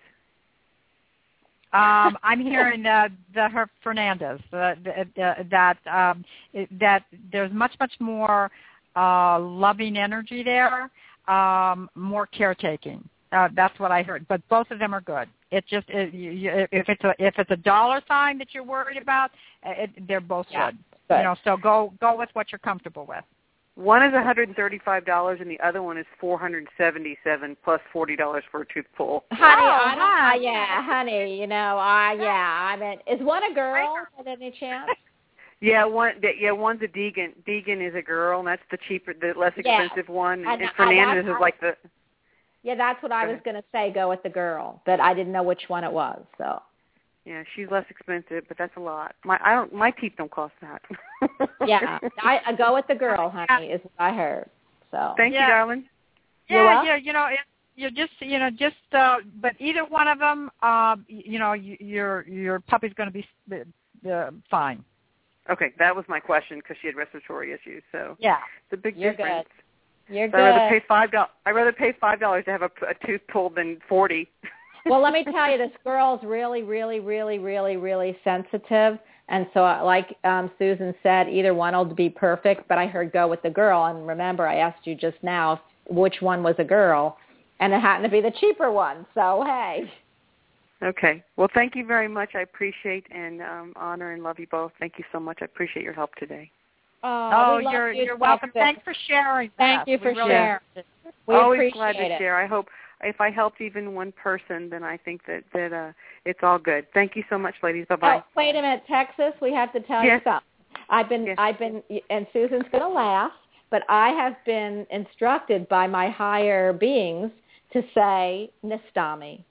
Um, I'm hearing uh, the her Fernandez uh, the, the, that um, that there's much much more uh, loving energy there, um, more caretaking. Uh, that's what I heard. But both of them are good. It just it, you, you, if it's a if it's a dollar sign that you're worried about, it, they're both yeah, good. good. You know, so go go with what you're comfortable with. One is one hundred thirty-five dollars, and the other one is four hundred seventy-seven dollars plus forty dollars for a tooth pull. Honey, oh, I don't, uh, yeah, honey, you know, I yeah, I mean, is one a girl by any chance? Yeah, one. Yeah, one's a Deegan. Deegan is a girl, and that's the cheaper, the less expensive yeah. one. I, and I, Fernandez I, is like the. Yeah, that's what I was going to say. Go with the girl, but I didn't know which one it was. So. Yeah, she's less expensive, but that's a lot. My I don't. My teeth don't cost that. yeah, I, I go with the girl, honey. Is what I heard. So. Thank yeah. you, darling. Yeah, yeah, you know, it, you just, you know, just, uh, but either one of them, um, you know, you, your your puppy's going to be uh, fine. Okay, that was my question because she had respiratory issues. So yeah, it's a big You're difference. Good. You're so good. I'd rather pay five dollars. I'd rather pay five dollars to have a, a tooth pulled than forty. Well, let me tell you, this girl's really, really, really, really, really sensitive. And so, like um, Susan said, either one will be perfect, but I heard go with the girl. And remember, I asked you just now which one was a girl, and it happened to be the cheaper one. So, hey. Okay. Well, thank you very much. I appreciate and um, honor and love you both. Thank you so much. I appreciate your help today. Oh, oh we love you're you, you're welcome. Texas. Thanks for sharing. Thank that. you for we really sharing. We Always appreciate glad to it. share. I hope if I helped even one person, then I think that that uh, it's all good. Thank you so much, ladies. Bye bye. Oh, wait a minute, Texas. We have to tell yes. you something. I've been, yes. I've been, and Susan's going to laugh, but I have been instructed by my higher beings to say Nastami.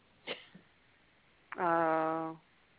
Oh,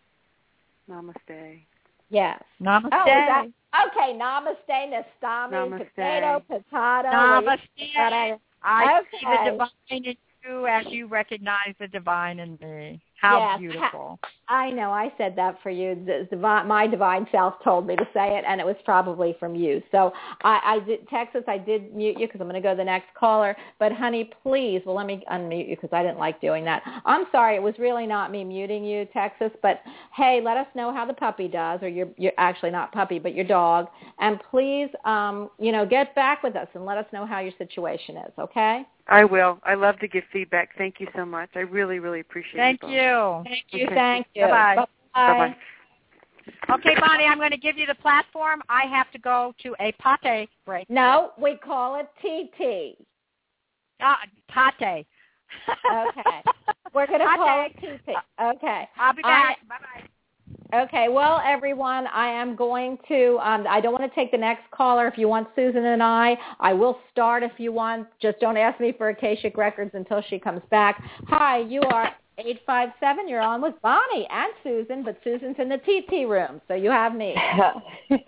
namaste. Yes. Namaste. Oh, is that, okay, namaste, Nastami, Namaste. potato, potato. Namaste. I, I okay. see the divine in you as you recognize the divine in me. How yes. beautiful. I know. I said that for you. The divine, my divine self told me to say it, and it was probably from you. So I, I did, Texas, I did mute you because I'm going to go to the next caller. But, honey, please, well, let me unmute you because I didn't like doing that. I'm sorry. It was really not me muting you, Texas. But, hey, let us know how the puppy does, or you're, you're actually not puppy, but your dog. And please, um, you know, get back with us and let us know how your situation is, okay? I will. I love to give feedback. Thank you so much. I really, really appreciate it. Thank you. Thank you. Okay. Thank you. Bye-bye. Bye-bye. Bye-bye. Okay, Bonnie, I'm going to give you the platform. I have to go to a pate break. No, we call it T T. Ah, pate. Okay. We're going to call it T T. Okay. I'll be back. I, Bye-bye. Okay. Well, everyone, I am going to, um, I don't want to take the next caller. If you want Susan and I, I will start if you want. Just don't ask me for Akashic Records until she comes back. Hi, you are eight five seven. You're on with Bonnie and Susan, but Susan's in the T T room, so you have me. Hi.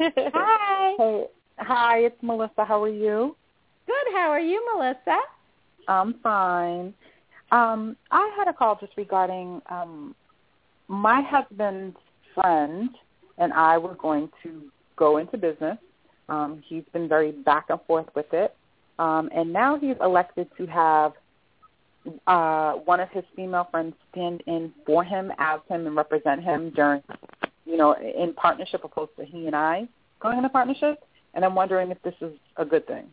Hey, hi, it's Melissa. How are you? Good. How are you, Melissa? I'm fine. Um, I had a call just regarding um, my husband's friend and I were going to go into business. Um, he's been very back and forth with it. Um, and now he's elected to have uh, one of his female friends stand in for him, as him, and represent him during, you know, in partnership opposed to he and I going into partnership. And I'm wondering if this is a good thing.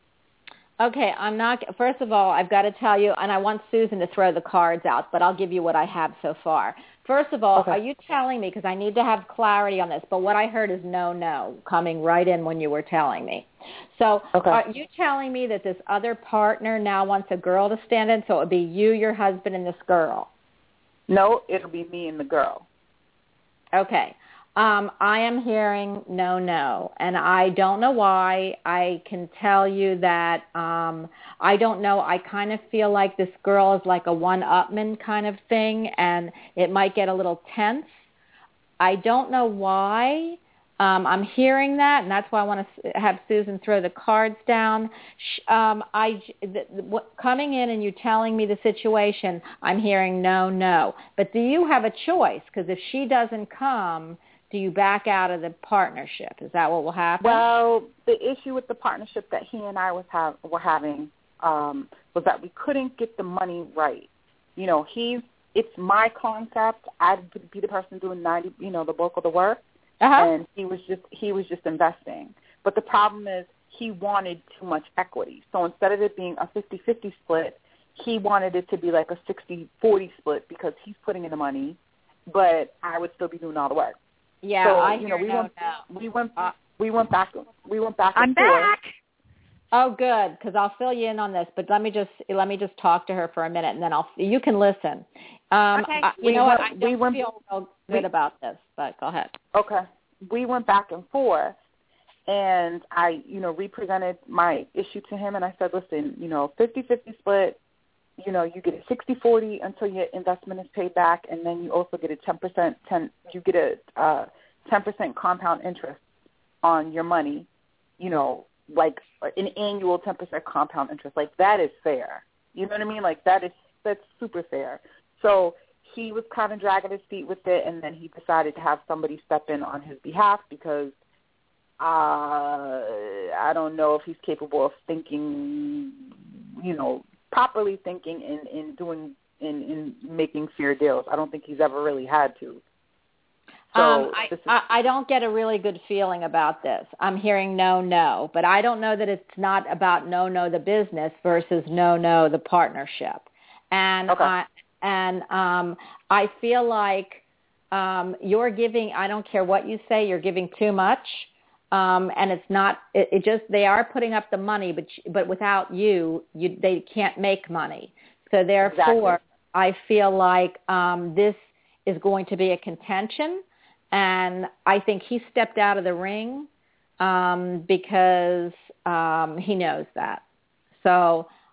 Okay, I'm not, first of all, I've got to tell you, and I want Susan to throw the cards out, but I'll give you what I have so far. First of all, okay. Are you telling me, because I need to have clarity on this, but what I heard is no, no, coming right in when you were telling me. So okay. Are you telling me that this other partner now wants a girl to stand in, so it would be you, your husband, and this girl? No, it'll be me and the girl. Okay. Um, I am hearing no, no, and I don't know why. I can tell you that um, I don't know. I kind of feel like this girl is like a one-upman kind of thing, and it might get a little tense. I don't know why. Um, I'm hearing that, and that's why I want to have Susan throw the cards down. Um, I, the, the, what, coming in and you telling me the situation, I'm hearing no, no. But do you have a choice? Because if she doesn't come, do you back out of the partnership? Is that what will happen? Well, the issue with the partnership that he and I was have, were having um, was that we couldn't get the money right. You know, he's it's my concept. I'd be the person doing ninety, you know, the bulk of the work, uh-huh. and he was just he was just investing. But the problem is he wanted too much equity. So instead of it being a fifty-fifty split, he wanted it to be like a sixty forty split because he's putting in the money, but I would still be doing all the work. Yeah, so, I you hear know, we no, went, no. we went, uh, we went back, we went back. I'm and forth. back. Oh, good, because I'll fill you in on this. But let me just let me just talk to her for a minute, and then I'll you can listen. Um, okay. I, you we know went, what? I we don't went, feel so good we, about this, but go ahead. Okay, we went back and forth, and I, you know, represented my issue to him, and I said, listen, you know, fifty-fifty split. You know, you get a sixty forty until your investment is paid back, and then you also get a ten percent, ten, you get a uh, ten percent compound interest on your money, you know, like an annual ten percent compound interest. Like, that is fair. You know what I mean? Like, that is, that's super fair. So he was kind of dragging his feet with it, and then he decided to have somebody step in on his behalf because uh, I don't know if he's capable of thinking, you know, properly thinking in, in doing, in, in making fair deals. I don't think he's ever really had to. So um, I, this is, I, I don't get a really good feeling about this. I'm hearing no, no, but I don't know that it's not about no, no, the business versus no, no, the partnership. And okay. I, and um, I feel like um, you're giving, I don't care what you say, you're giving too much. Um, and it's not, it, it just, they are putting up the money, but but without you, you they can't make money. So therefore, exactly. I feel like um, this is going to be a contention. And I think he stepped out of the ring um, because um, he knows that. So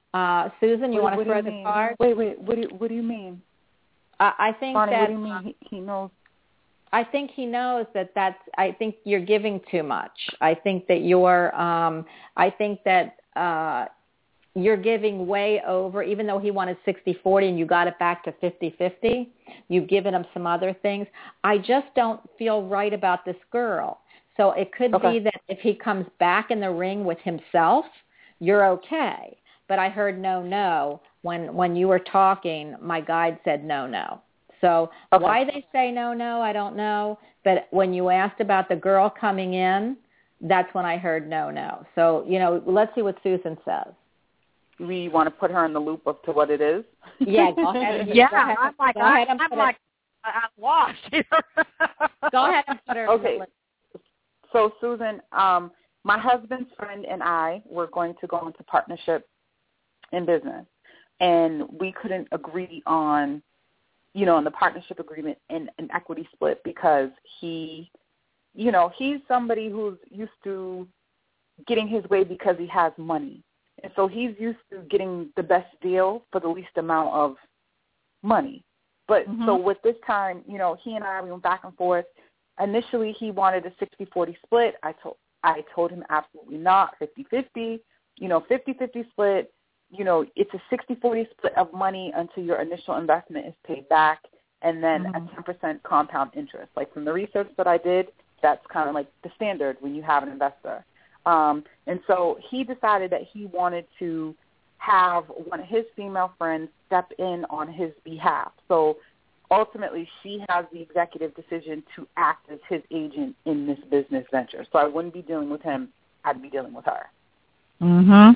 Uh, Susan, you what, want to throw the mean? card? Wait, wait. What do you, what do you mean? Uh, I think Bonnie, that. What do you mean? He, he knows. I think he knows that that's, I think you're giving too much. I think that you're, um, I think that uh, you're giving way over, even though he wanted sixty forty and you got it back to fifty fifty, you've given him some other things. I just don't feel right about this girl. So it could Okay. be that if he comes back in the ring with himself, you're okay. But I heard no, no. When, when you were talking, my guide said no, no. So okay. why they say no, no, I don't know. But when you asked about the girl coming in, that's when I heard no, no. So, you know, let's see what Susan says. We want to put her in the loop of to what it is. Yeah, go ahead. And, yeah, go ahead, I'm like, go ahead I'm, and I'm like, it. I'm lost here. Go ahead and put her okay. in the list. So, Susan, um, my husband's friend and I were going to go into partnership in business, and we couldn't agree on, you know, on the partnership agreement and an equity split because he, you know, he's somebody who's used to getting his way because he has money. And so he's used to getting the best deal for the least amount of money. But mm-hmm. so with this time, you know, he and I, we went back and forth. Initially, he wanted a sixty forty split. I told I told him absolutely not, fifty fifty. You know, fifty fifty split, you know, it's a sixty forty split of money until your initial investment is paid back, and then mm-hmm. a ten percent compound interest. Like from the research that I did, that's kind of like the standard when you have an investor. Um, and so he decided that he wanted to have one of his female friends step in on his behalf. So ultimately, she has the executive decision to act as his agent in this business venture. So I wouldn't be dealing with him. I'd be dealing with her. Mm-hmm.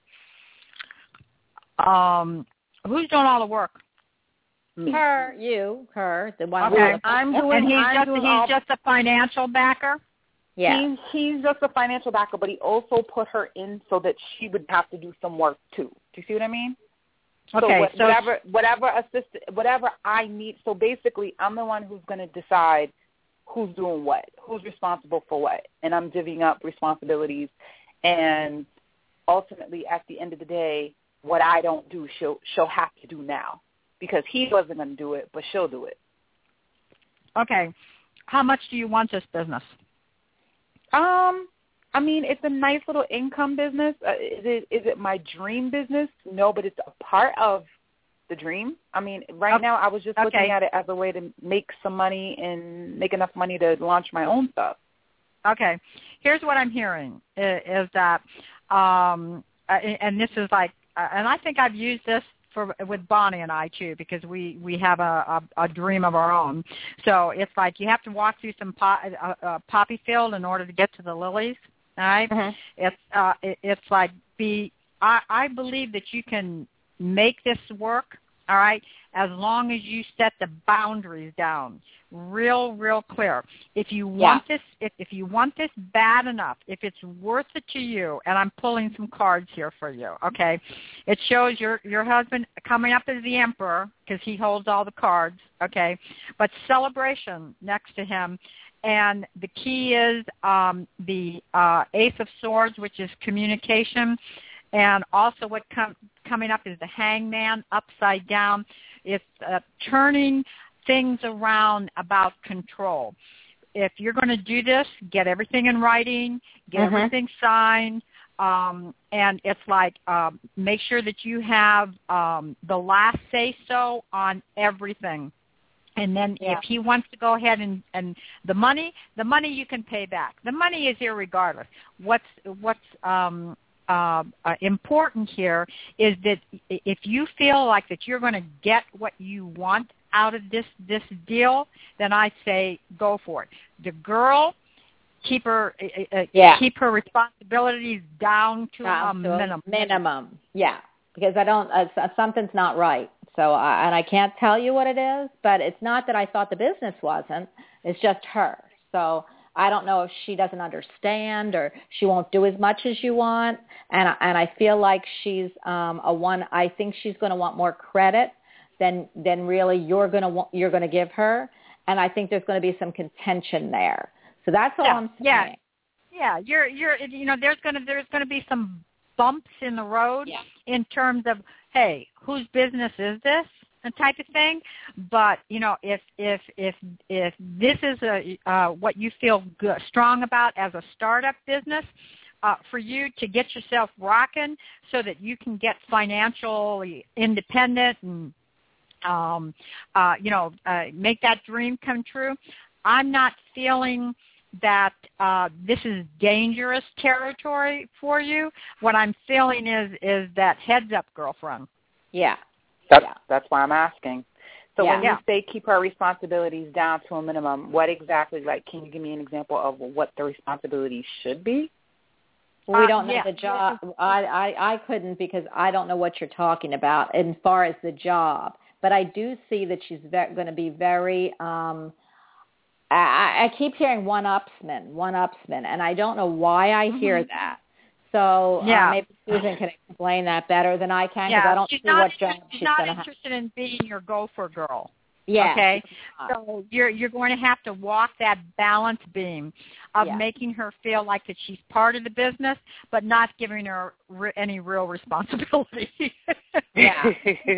Um, who's doing all the work? Me. Her, you, her, the one. Okay. I'm doing. And he's I'm just doing he's all, just a financial backer. Yeah. He's, he's just a financial backer, but he also put her in so that she would have to do some work too. Do you see what I mean? Okay. So, what, so whatever, whatever assist, whatever I need. So basically, I'm the one who's going to decide who's doing what, who's responsible for what, and I'm divvying up responsibilities. And ultimately, at the end of the day, what I don't do, she'll she'll have to do now because he wasn't going to do it, but she'll do it. Okay. How much do you want this business? Um, I mean, it's a nice little income business. Uh, is it is it my dream business? No, but it's a part of the dream. I mean, right okay. now I was just looking okay. at it as a way to make some money and make enough money to launch my own stuff. Okay. Here's what I'm hearing is, is that, um, and this is like, and I think I've used this for, with Bonnie and I too, because we, we have a, a, a dream of our own. So it's like you have to walk through some po- uh, uh, poppy field in order to get to the lilies. All right. Mm-hmm. It's uh, it, it's like be. I, I believe that you can make this work. All right, as long as you set the boundaries down, real, real clear. If you want yeah. this, if, if you want this bad enough, if it's worth it to you, and I'm pulling some cards here for you. Okay, it shows your your husband coming up as the emperor because he holds all the cards. Okay, but celebration next to him. And the key is um, the uh, Ace of Swords, which is communication. And also what com- coming up is the Hangman, upside down. It's uh, turning things around about control. If you're going to do this, get everything in writing, get mm-hmm. everything signed. Um, and it's like um, make sure that you have um, the last say-so on everything. And then yeah. if he wants to go ahead and, and the money, the money you can pay back. The money is irregardless. What's what's um, uh, uh, important here is that if you feel like that you're going to get what you want out of this this deal, then I say go for it. The girl, keep her uh, yeah. keep her responsibilities down to down a to minimum. A minimum, yeah, because I don't uh, something's not right. So, uh, and I can't tell you what it is, but it's not that I thought the business wasn't. It's just her. So I don't know if she doesn't understand or she won't do as much as you want. And, and I feel like she's um, a one, I think she's going to want more credit than, than really you're going to want, you're going to give her. And I think there's going to be some contention there. So that's all yeah, I'm saying. Yeah. Yeah. You're, you're, you know, there's going to, there's going to be some bumps in the road yeah. in terms of, hey, whose business is this? Type of thing. But you know, if if if if this is a uh, what you feel good, strong about as a startup business, uh, for you to get yourself rocking so that you can get financially independent and um, uh, you know uh, make that dream come true, I'm not feeling that uh, this is dangerous territory for you. What I'm feeling is is that heads up, girlfriend. Yeah. That's, yeah. that's why I'm asking. So yeah. when you yeah. say keep her responsibilities down to a minimum, what exactly, like, can you give me an example of what the responsibilities should be? We Uh, don't know yeah. the job. I, I, I couldn't because I don't know what you're talking about as far as the job. But I do see that she's ve- going to be very, um, I, I keep hearing one-upsman, one-upsman, and I don't know why I hear Mm-hmm. that. So yeah. uh, maybe Susan can explain that better than I can because yeah. I don't she's see not what job she's she's not going to have. interested in being your gopher girl. Yeah. Okay. So you're you're going to have to walk that balance beam of yeah. making her feel like that she's part of the business, but not giving her re- any real responsibility. yeah.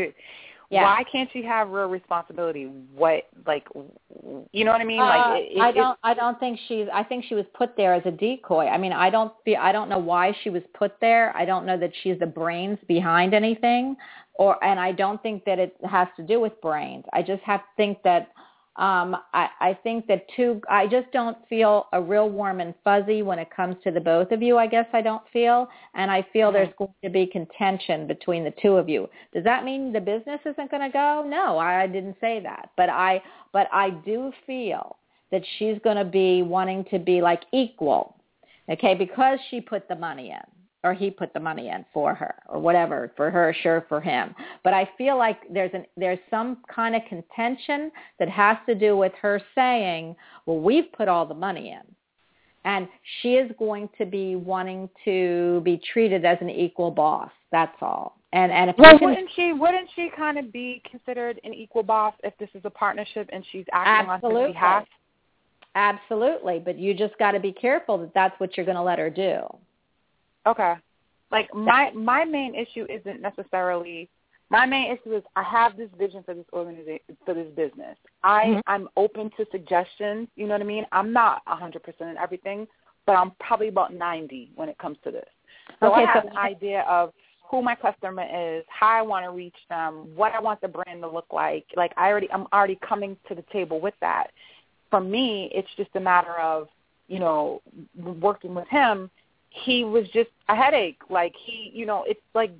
Yeah. Why can't she have real responsibility? What, like, you know what I mean? Uh, like, it, I it, don't. I don't think she's. I think she was put there as a decoy. I mean, I don't. Be, I don't know why she was put there. I don't know that she's the brains behind anything, or and I don't think that it has to do with brains. I just have to think that. Um, I, I think that two. I just don't feel a real warm and fuzzy when it comes to the both of you. I guess I don't feel, and I feel mm-hmm. there's going to be contention between the two of you. Does that mean the business isn't going to go? No, I, I didn't say that. But I, but I do feel that she's going to be wanting to be like equal, okay, because she put the money in. Or he put the money in for her, or whatever, for her, sure, for him. But I feel like there's an there's some kind of contention that has to do with her saying, well, we've put all the money in. And she is going to be wanting to be treated as an equal boss. That's all. And and if well, you can, wouldn't she wouldn't she kind of be considered an equal boss if this is a partnership and she's acting absolutely. on his behalf? Absolutely. But you just got to be careful that that's what you're going to let her do. Okay. Like, my my main issue isn't necessarily, my main issue is I have this vision for this organization, for this business. I, mm-hmm. I'm open to suggestions, you know what I mean? I'm not one hundred percent in everything, but I'm probably about ninety when it comes to this. So okay, I have so an idea of who my customer is, how I want to reach them, what I want the brand to look like. Like, I already, I'm already coming to the table with that. For me, it's just a matter of, you know, working with him. He was just a headache. Like, he, you know, it's like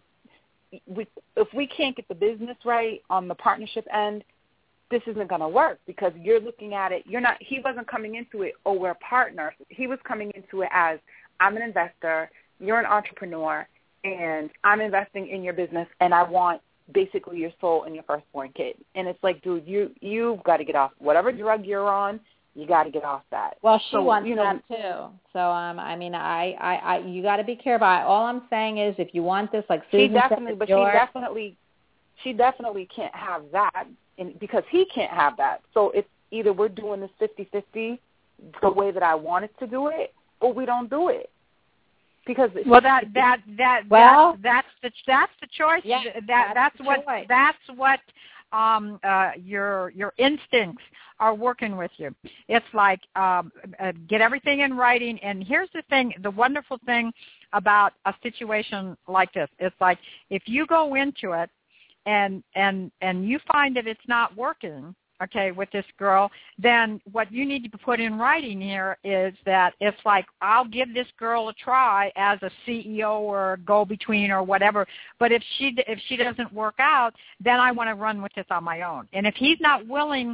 we, if we can't get the business right on the partnership end, this isn't going to work because you're looking at it. You're not, he wasn't coming into it, oh, we're partners. He was coming into it as, I'm an investor, you're an entrepreneur, and I'm investing in your business, and I want basically your soul and your firstborn kid. And it's like, dude, you, you've got to get off whatever drug you're on. You got to get off that. Well, she so, wants you know, that too. So, um, I mean, I, I, I, you got to be careful. I, all I'm saying is, if you want this, like Susan she definitely, said, but yours, she definitely, she definitely can't have that, and because he can't have that. So it's either we're doing this fifty-fifty the way that I wanted to do it, or we don't do it. Because well, that that that well, that, that's the that's the choice. Yeah, that that's, that's what choice. that's what um, uh, your your instincts are working with you. It's like um, uh, get everything in writing. And here's the thing: the wonderful thing about a situation like this, it's like if you go into it and and and you find that it's not working, okay, with this girl, then what you need to put in writing here is that it's like, I'll give this girl a try as a C E O or a go-between or whatever, but if she if she doesn't work out, then I want to run with this on my own. And if he's not willing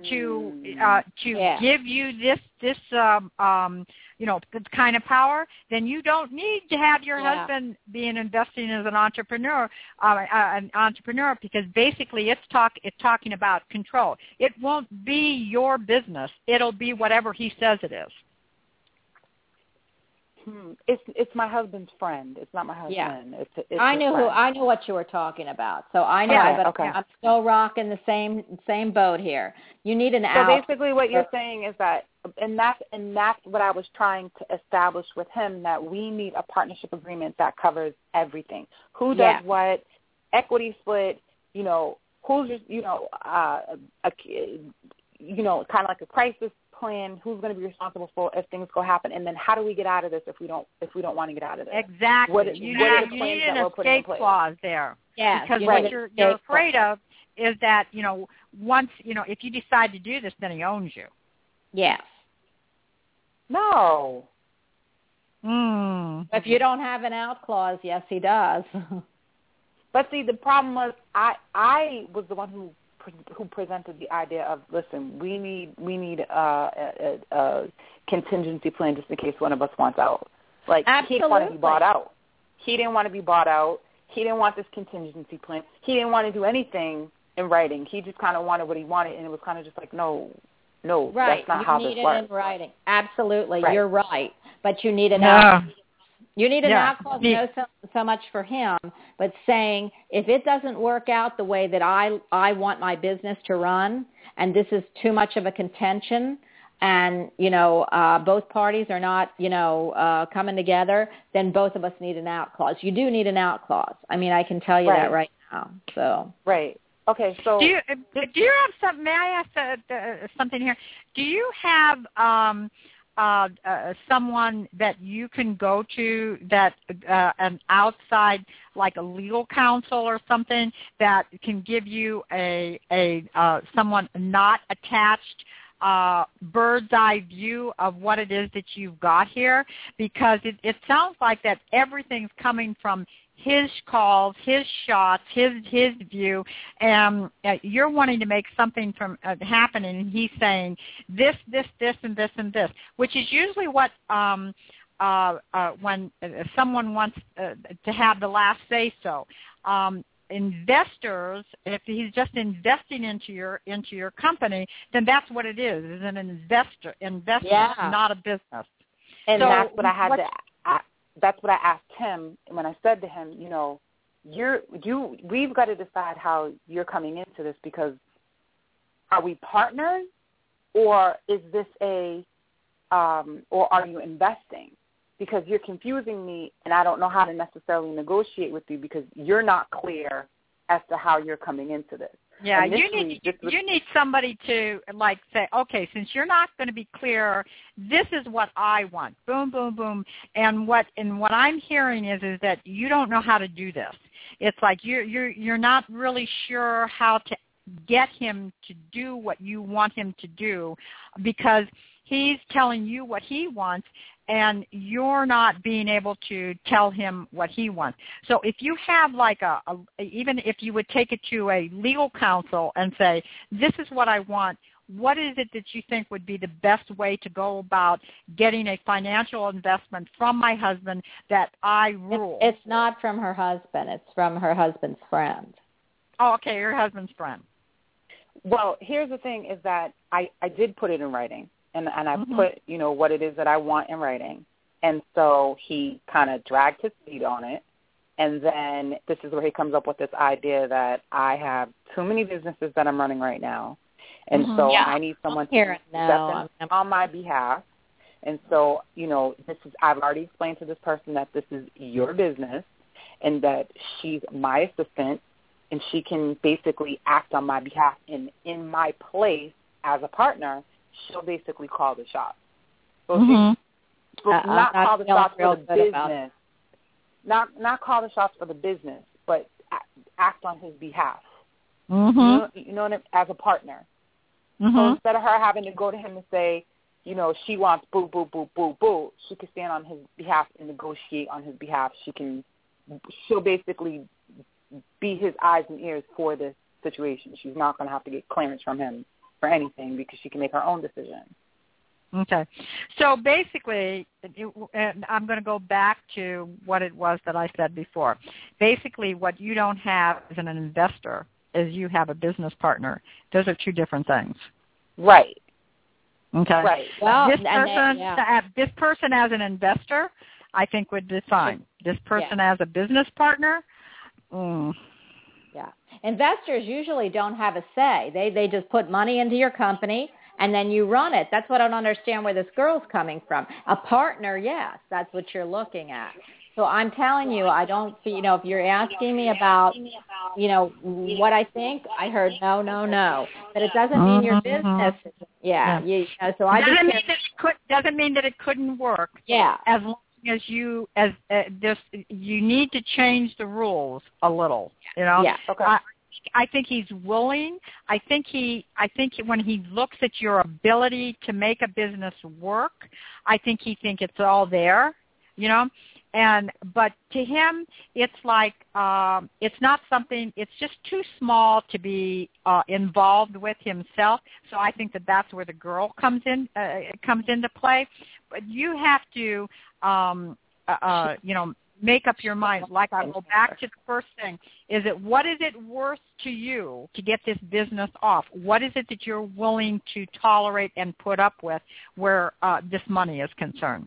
to uh, to yeah. give you this this um, um, you know, this kind of power, then you don't need to have your yeah. husband being investing as an entrepreneur, uh, uh, an entrepreneur, because basically it's talk it's talking about control. It won't be your business. It'll be whatever he says it is. Hmm. It's it's my husband's friend. It's not my husband. Yeah. It's, it's I knew who friend. I knew what you were talking about. So I know, yeah, but okay. I'm still rocking the same same boat here. You need an so out. basically, what you're saying is that and that's and that's what I was trying to establish with him, that we need a partnership agreement that covers everything. Who does Yeah. what, equity split, you know, who's just, you know, uh, a, you know, kind of like a crisis plan. Who's going to be responsible for if things go happen, and then how do we get out of this if we don't if we don't want to get out of this? Exactly. What, you what are need, the you plans need that an we're putting in escape place? clause there. Yeah, Because you what need you're an you're escape clause. afraid of is that, you know, once, you know, if you decide to do this, then he owns you. Yes. No. Mm. If you don't have an out clause, yes, he does. But see, the problem was I I was the one who who presented the idea of, listen, we need we need uh, a, a, a contingency plan just in case one of us wants out. Like, Absolutely. he didn't want to be bought out. He didn't want to be bought out. He didn't want this contingency plan. He didn't want to do anything in writing. He just kind of wanted what he wanted, and it was kind of just like, no, no, Right. that's not you how need this it works. in writing. Absolutely. Right. You're right. But you need an Yeah. out. You need an Yeah. out clause, Yeah. no so, so much for him, but saying if it doesn't work out the way that I I want my business to run, and this is too much of a contention, and you know uh, both parties are not you know uh, coming together, then both of us need an out clause. You do need an out clause. I mean, I can tell you Right. that right now. So Right. Okay, so Do you do you have some? May I ask uh, uh, something here? Do you have um, uh, uh, someone that you can go to that uh, an outside, like a legal counsel or something, that can give you a a uh, someone not attached, uh, bird's eye view of what it is that you've got here? Because it, it sounds like that everything's coming from his calls, his shots, his his view, and uh, you're wanting to make something from uh, happen, and he's saying this, this, this, and this, and this, which is usually what um, uh, uh, when uh, someone wants uh, to have the last say. So. Um, investors, if he's just investing into your into your company, then that's what it is, is an investor investment, Yeah. not a business. and so that's what I had what- to. I, that's what I asked him when I said to him, you know, you're you. We've got to decide how you're coming into this, because are we partners, or is this a, um, or are you investing? Because you're confusing me, and I don't know how to necessarily negotiate with you because you're not clear as to how you're coming into this. Yeah, you Initially, need this was- you need somebody to like say, okay, since you're not going to be clear, this is what I want. Boom, boom, boom. And what and what I'm hearing is is that you don't know how to do this. It's like you're you're you're not really sure how to get him to do what you want him to do, because he's telling you what he wants, and you're not being able to tell him what he wants. So if you have like a, a, even if you would take it to a legal counsel and say, this is what I want, what is it that you think would be the best way to go about getting a financial investment from my husband that I rule? it's, it's not from her husband. It's from her husband's friend. Oh, okay, your husband's friend. Well, here's the thing: is that I, I did put it in writing, and and I Mm-hmm. put you know what it is that I want in writing, and so he kind of dragged his feet on it, and then this is where he comes up with this idea that I have too many businesses that I'm running right now, and Mhm. so Yeah. I need someone to Hear it step now. in I'm- on my behalf. And so, you know, this is I've already explained to this person that this is your business, and that she's my assistant, and she can basically act on my behalf. And in my place as a partner, she'll basically call the shots. So Mhm. she, so Uh, I'm not not call the feeling shots real for the good about business, not not call the shots for the business, but a- act on his behalf. Mhm. You know, you know what I mean? As a partner. So Mhm. instead of her having to go to him and say, you know, she wants boo, boo, boo, boo, boo, she can stand on his behalf and negotiate on his behalf. She can, she'll basically be his eyes and ears for this situation. She's not going to have to get clearance from him for anything because she can make her own decision. Okay. So basically, it, and I'm going to go back to what it was that I said before. Basically, what you don't have as an investor is you have a business partner. Those are two different things. Right. Okay. Right. Well, this and they- person, yeah. uh, this person as an investor, I think would be fine. This person as a business partner, mm, Yeah. Investors usually don't have a say. They they just put money into your company, and then you run it. That's what I don't understand where this girl's coming from. A partner, yes, that's what you're looking at. So I'm telling you, I don't, you know, if you're asking me about, you know, what I think, I heard no, no, no. But it doesn't mean your business, yeah. You, you know, so I doesn't just mean that it could, doesn't mean that it couldn't work. Yeah. As long as you, as uh, this, you need to change the rules a little. You know. Yeah. Okay. I, I think he's willing. I think he. I think when he looks at your ability to make a business work, I think he think it's all there. You know. And but to him, it's like um, it's not something. It's just too small to be uh, involved with himself. So I think that that's where the girl comes in uh, comes into play. But you have to, um, uh, you know, make up your mind. Like I go back to the first thing: is it what is it worth to you to get this business off? What is it that you're willing to tolerate and put up with where uh, this money is concerned?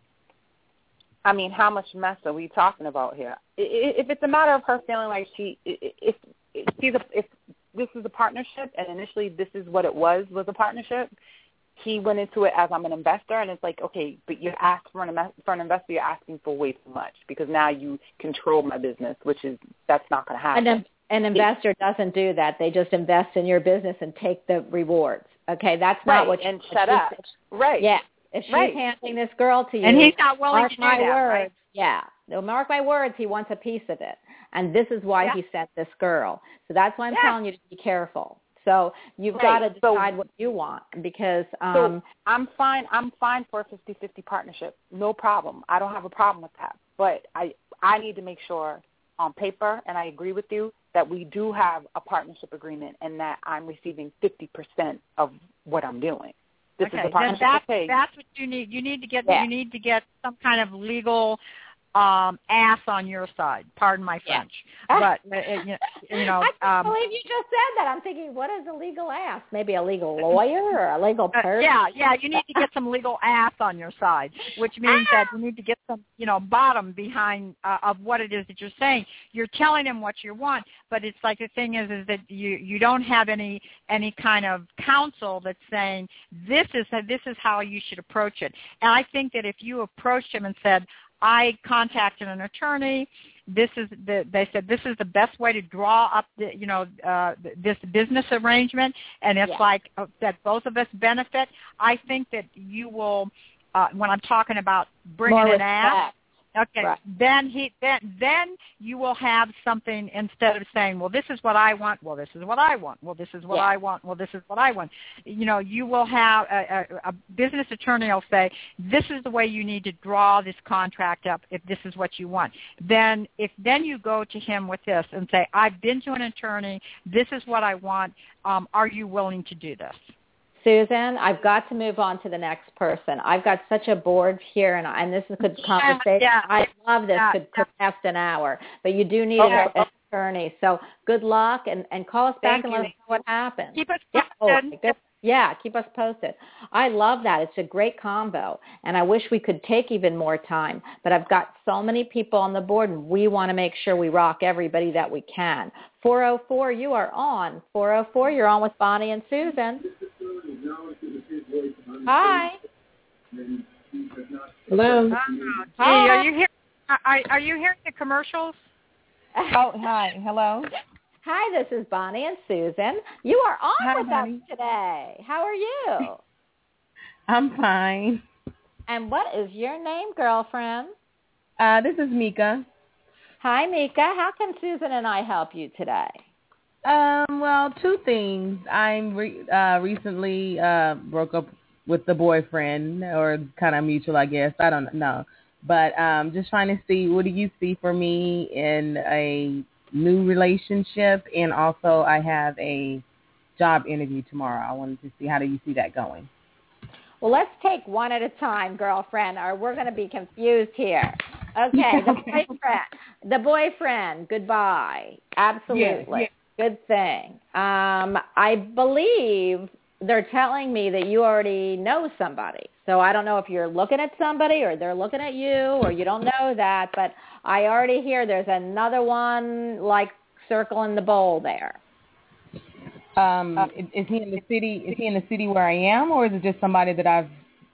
I mean, how much mess are we talking about here? If it's a matter of her feeling like she, if, if she's a, if this is a partnership, and initially this is what it was, was a partnership, he went into it as I'm an investor, and it's like, okay, but you're asking for an, for an investor, you're asking for way too much because now you control my business, which is, that's not going to happen. An, an investor doesn't do that. They just invest in your business and take the rewards. Okay, that's not right, what. And shut up. Right. Yeah. If she's right. handing this girl to you, and he's not willing mark to do my that, words, right? Yeah, no, mark my words, he wants a piece of it, and this is why yeah. he sent this girl. So that's why I'm yeah. telling you to be careful. So you've right. got to decide so, what you want because um, so I'm fine. I'm fine for a fifty-fifty partnership, no problem. I don't have a problem with that. But I I need to make sure on paper, and I agree with you, that we do have a partnership agreement and that I'm receiving fifty percent of what I'm doing. This okay, is a partnership. that's, okay. that's what you need. You need to get yeah. you need to get some kind of legal um, ass on your side. Pardon my French, yeah. but uh, you, you know. I can't um, believe you just said that. I'm thinking, what is a legal ass? Maybe a legal lawyer or a legal person? Uh, yeah, yeah. You need to get some legal ass on your side, which means that you need to get some, you know, bottom behind uh, of what it is that you're saying. You're telling him what you want, but it's like the thing is, is that you you don't have any any kind of counsel that's saying this is this is how you should approach it. And I think that if you approached him and said, I contacted an attorney. This is the, they said this is the best way to draw up the, you know, uh, this business arrangement, and it's yeah. like uh, that both of us benefit. I think that you will, uh, when I'm talking about bringing More an ass, okay, right. then he then then you will have something instead of saying, well, this is what I want. Well, this is what I want. Well, this is what yeah. I want. Well, this is what I want. You know, you will have a, a, a business attorney will say, this is the way you need to draw this contract up if this is what you want. Then if then you go to him with this and say, I've been to an attorney. This is what I want. Um, are you willing to do this? Susan, I've got to move on to the next person. I've got such a board here, and, and this is a good conversation. Yeah, yeah. I love this. Yeah, could, yeah. could last an hour, but you do need okay. an attorney. So good luck, and, and call us back Thank and you. let us know what happens. Keep us yeah. posted. Oh, good. Yeah, keep us posted. I love that. It's a great combo, and I wish we could take even more time, but I've got so many people on the board, and we want to make sure we rock everybody that we can. four oh four, you are on. four oh four, you're on with Bonnie and Susan. Hi. Hello. Uh, Hi. Are you hearing? Are, are you hearing the commercials? Oh, hi. Hello. Hi, this is Bonnie and Susan. You are on Hi, with honey. us today. How are you? I'm fine. And what is your name, girlfriend? Uh, this is Mika. Hi, Mika. How can Susan and I help you today? Um, well, two things. I'm re- uh, recently uh, broke up with the boyfriend, or kind of mutual, I guess. I don't know. But um, just trying to see, what do you see for me in a new relationship? And also I have a job interview tomorrow. I wanted to see, how do you see that going? Well, let's take one at a time, girlfriend, or we're going to be confused here. Okay, the boyfriend. The boyfriend, goodbye. Absolutely. Yeah, yeah. Good thing. Um, I believe they're telling me that you already know somebody. So I don't know if you're looking at somebody or they're looking at you or you don't know that, but I already hear there's another one like circling the bowl there. Um, uh, is he in the city? Is he in the city where I am, or is it just somebody that I've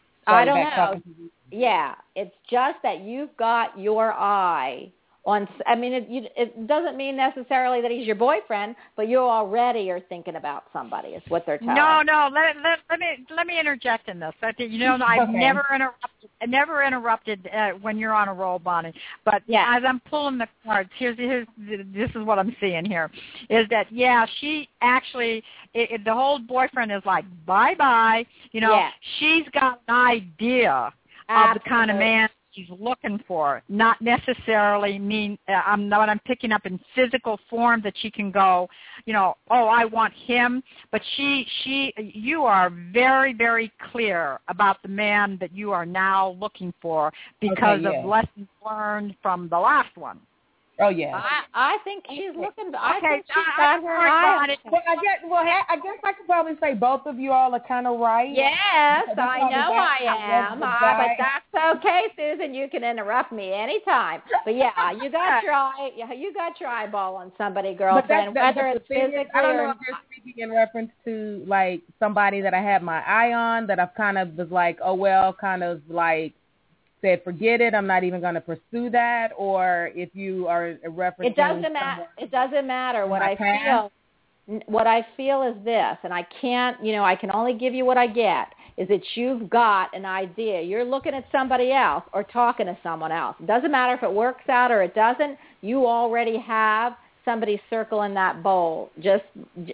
I don't back know. talking to? Yeah, it's just that you've got your eye on. I mean, it, you, it doesn't mean necessarily that he's your boyfriend, but you already are thinking about somebody. Is what they're telling. No, no. Let, let, let me let me interject in this. I think, you know, I've okay. never interrupted. Never interrupted uh, when you're on a roll, Bonnie. But yeah. as I'm pulling the cards, here's here's this is what I'm seeing here. Is that yeah? She actually it, it, the whole boyfriend is like bye bye. You know, yeah. she's got an idea Absolutely. of the kind of man she's looking for, not necessarily mean uh, I'm what I'm picking up in physical form that she can go, you know, oh, I want him, but she she you are very very clear about the man that you are now looking for because okay, yeah. of lessons learned from the last one. Oh yeah. I, I think she's looking. I okay, think she's I, got her I, eye. Well, I guess. Well, I guess I could probably say both of you all are kind of right. Yes, I know I am. I, but that's okay, Susan. You can interrupt me anytime. But yeah, you got your eye. You got your eyeball on somebody, girlfriend. That, whether it's physically is, I don't know or if you're speaking in reference to like somebody that I had my eye on that I've kind of was like, oh well, kind of like. Said forget it, I'm not even going to pursue that, or if you are referencing it doesn't matter. It doesn't matter. What I feel, what I feel is this, and I can't, you know, I can only give you what I get. Is that you've got an idea. You're looking at somebody else or talking to someone else. It doesn't matter if it works out or it doesn't. You already have somebody circling that bowl just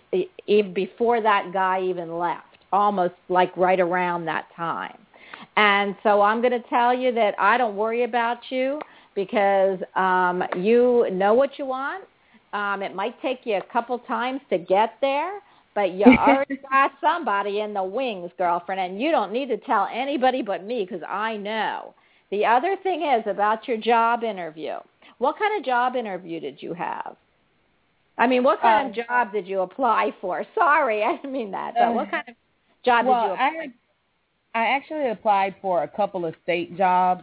even before that guy even left, almost like right around that time. And so I'm going to tell you that I don't worry about you because um, you know what you want. Um, it might take you a couple times to get there, but you already got somebody in the wings, girlfriend, and you don't need to tell anybody but me because I know. The other thing is about your job interview. What kind of job interview did you have? I mean, what kind uh, of job did you apply for? Sorry, I didn't mean that, but uh, what kind of job well, did you apply I had, I actually applied for a couple of state jobs,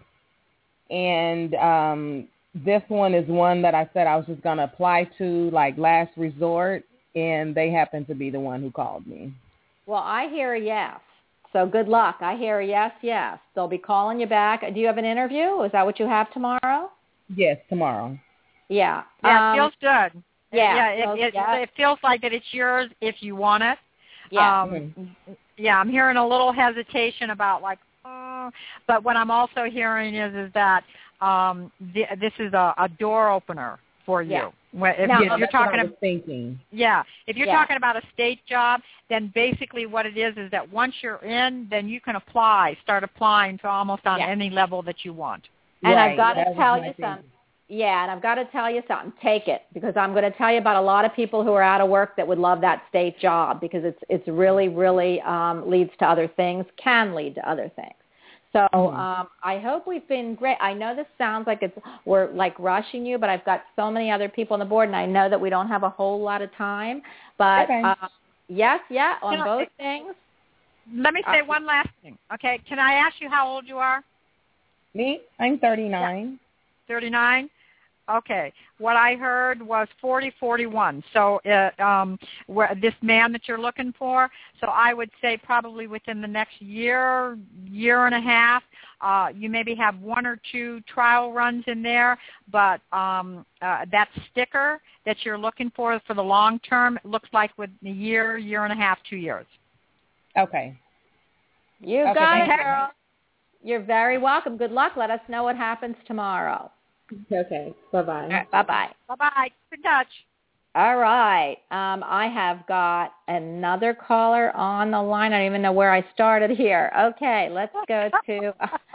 and um, this one is one that I said I was just going to apply to, like, last resort, and they happened to be the one who called me. Well, I hear a yes. So good luck. I hear a yes, yes. They'll be calling you back. Do you have an interview? Is that what you have tomorrow? Yes, tomorrow. Yeah. Yeah, um, it feels good. Yeah. Yeah, it, feels, it, it, yeah. it feels like that it's yours if you want it. Yeah. Um, mm-hmm. Yeah, I'm hearing a little hesitation about like, oh, but what I'm also hearing is is that um, the, this is a, a door opener for you. Yeah. When, if, no, you, if you're talking about thinking. Yeah, if you're yeah. talking about a state job, then basically what it is is that once you're in, then you can apply, start applying to almost on yeah. any level that you want. And right. I've got to that tell you something. Yeah, and I've got to tell you something. Take it, because I'm going to tell you about a lot of people who are out of work that would love that state job, because it's it's really, really um, leads to other things, can lead to other things. So mm-hmm. um, I hope we've been great. I know this sounds like it's we're like rushing you, but I've got so many other people on the board, and I know that we don't have a whole lot of time. But okay. uh, yes, yeah, on you know, both it, things. Let me say uh, one last thing. Okay, can I ask you how old you are? Me? I'm thirty-nine. thirty-nine? Okay. What I heard was forty, forty-one. So uh, um, where, this man that you're looking for, so I would say probably within the next year, year and a half, uh, you maybe have one or two trial runs in there, but um, uh, that sticker that you're looking for for the long term, it looks like with a year, year and a half, two years. Okay. You okay, got it, you. girl. You're very welcome. Good luck. Let us know what happens tomorrow. Okay. Bye-bye. All right, bye-bye. Bye-bye. Keep in touch. All right. Um, I have got another caller on the line. I don't even know where I started here. Okay, let's go to...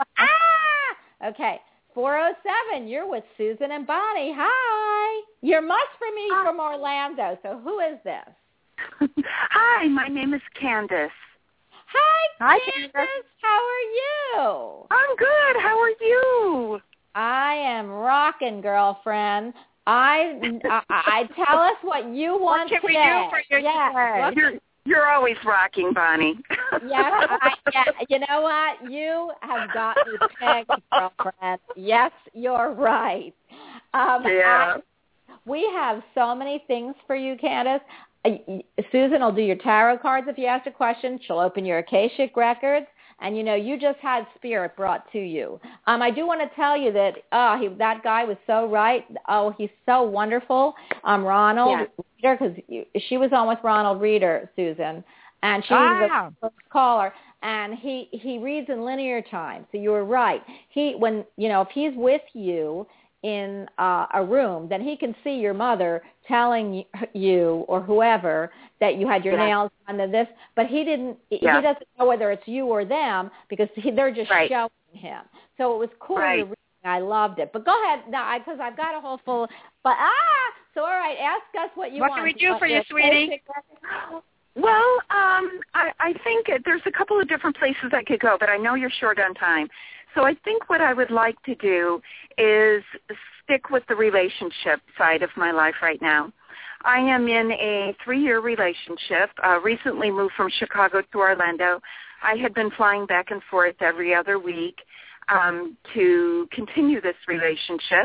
ah! Okay, four oh seven, you're with Susan and Bonnie. Hi. You must be me from Orlando, so who is this? Hi, my name is Candace. Hi, Hi, Candace. Candace. How are you? I'm good. How are you? I am rocking, girlfriend. I, I, I tell us what you want what can today. we do for you yes. today? You're you're always rocking, Bonnie. yes, I, yeah. You know what? You have got me pegged, girlfriend. Yes, you're right. Um, yeah. I, we have so many things for you, Candace. Susan will do your tarot cards if you ask a question. She'll open your Akashic records. And, you know, you just had spirit brought to you. Um, I do want to tell you that uh, he, that guy was so right. Oh, he's so wonderful. Um, Ronald Reader, because she was on with Ronald Reader, Susan, and she was ah. the first caller. And he, he reads in linear time. So you were right. He, when, you know, if he's with you in uh, a room, then he can see your mother telling you or whoever that you had your yeah. nails done and this, but he didn't. Yeah. He doesn't know whether it's you or them because he, they're just right. showing him. So it was cool. Right. To read. I loved it. But go ahead now, because I've got a whole full. But ah, so all right, ask us what you what want. What can we do for you, sweetie? Well, um, I, I think there's a couple of different places I could go, but I know you're short on time. So I think what I would like to do is stick with the relationship side of my life right now. I am in a three-year relationship, uh, recently moved from Chicago to Orlando. I had been flying back and forth every other week um, to continue this relationship.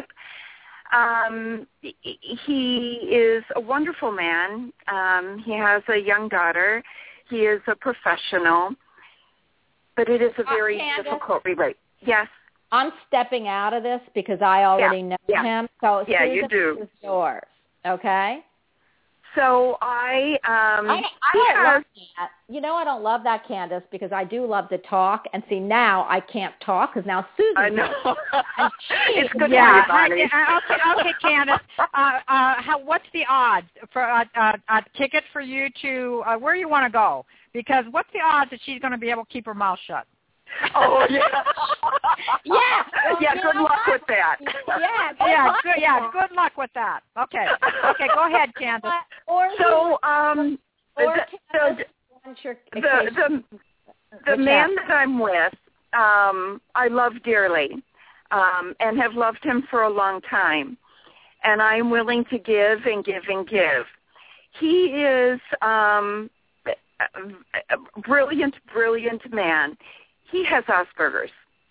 Um, he is a wonderful man. Um, he has a young daughter. He is a professional, but it is a very uh, difficult relationship. Yes. I'm stepping out of this because I already yeah. know yeah. him. So yeah, Susan, you do. This is yours. Okay. So I, um, I, I don't has, love that. You know, I don't love that, Candace, because I do love to talk. And see, now I can't talk because now Susan. I know. It's good yeah. for your body. I, okay, okay, Candace. Uh, uh, how? What's the odds for a, a, a ticket for you to uh, where you want to go? Because what's the odds that she's going to be able to keep her mouth shut? Oh yeah, yeah, well, yeah. Good luck what? with that. Yeah, good yeah, luck good. Yeah, good luck with that. Okay, okay. Go ahead, Candace. Or so, um, or the the the, the, the man that I'm with, um, I love dearly, um, and have loved him for a long time, and I'm willing to give and give and give. He is um, a brilliant, brilliant man. He has Asperger's.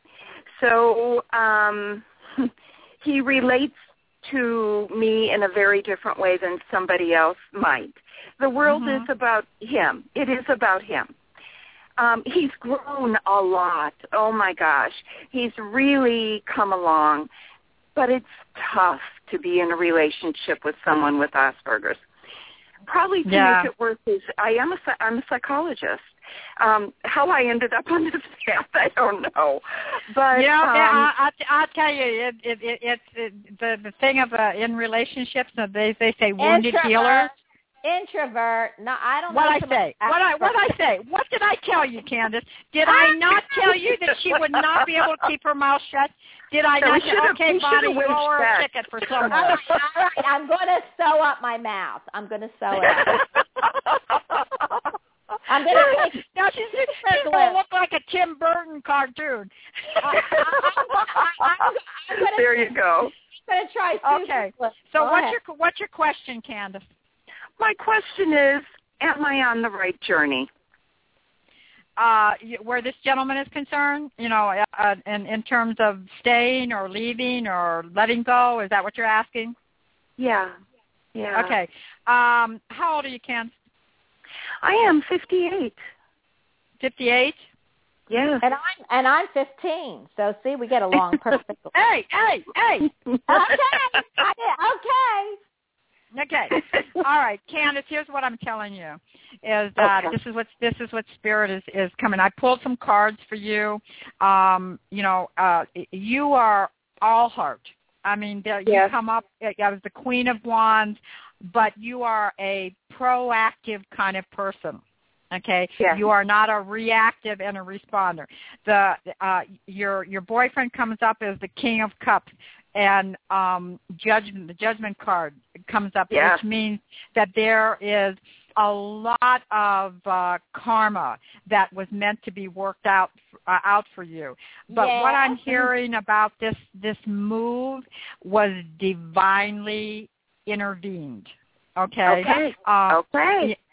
So um, he relates to me in a very different way than somebody else might. The world mm-hmm. is about him. It is about him. Um, he's grown a lot. Oh, my gosh. He's really come along. But it's tough to be in a relationship with someone with Asperger's. Probably to yeah. make it worse is I am a, I'm a psychologist. Um, how I ended up on this path, I don't know. But you know, um, I, I, I'll tell you, it, it, it, it's it, the the thing of uh, in relationships. They they say wounded introvert, healer. Introvert. No, I don't. What know I say? What I what I say? What did I tell you, Candace? Did I not tell you that she would not be able to keep her mouth shut? Did I no, not say, okay, Bonnie, throw her a ticket for someone? All right, all right, I'm going to sew up my mouth. I'm going to sew it up. I'm going to make now she's, she's going to look like a Tim Burton cartoon. I, I, I, I'm gonna, there you go. I'm going to try. Okay. So go what's ahead. your what's your question, Candace? My question is, am I on the right journey? Uh, where this gentleman is concerned, you know, uh, in, in terms of staying or leaving or letting go, is that what you're asking? Yeah. Yeah. Okay. Um, how old are you, Ken? I am fifty-eight. fifty-eight? Yeah. And I'm and I'm fifteen. So see, we get along perfectly. Hey, hey, hey. Okay. I did, okay. Okay. All right, Candace, here's what I'm telling you is that okay. this is what this is what spirit is, is coming. I pulled some cards for you. Um, you know, uh, you are all heart. I mean, you yes. come up as the Queen of Wands, but you are a proactive kind of person. Okay, yes. You are not a reactive and a responder. The uh, your your boyfriend comes up as the King of Cups, and um, judgment. The Judgment card comes up, yes. which means that there is a lot of uh, karma that was meant to be worked out uh, out for you. But yes. what I'm hearing about this this move was divinely intervened. Okay. Okay. Uh, okay.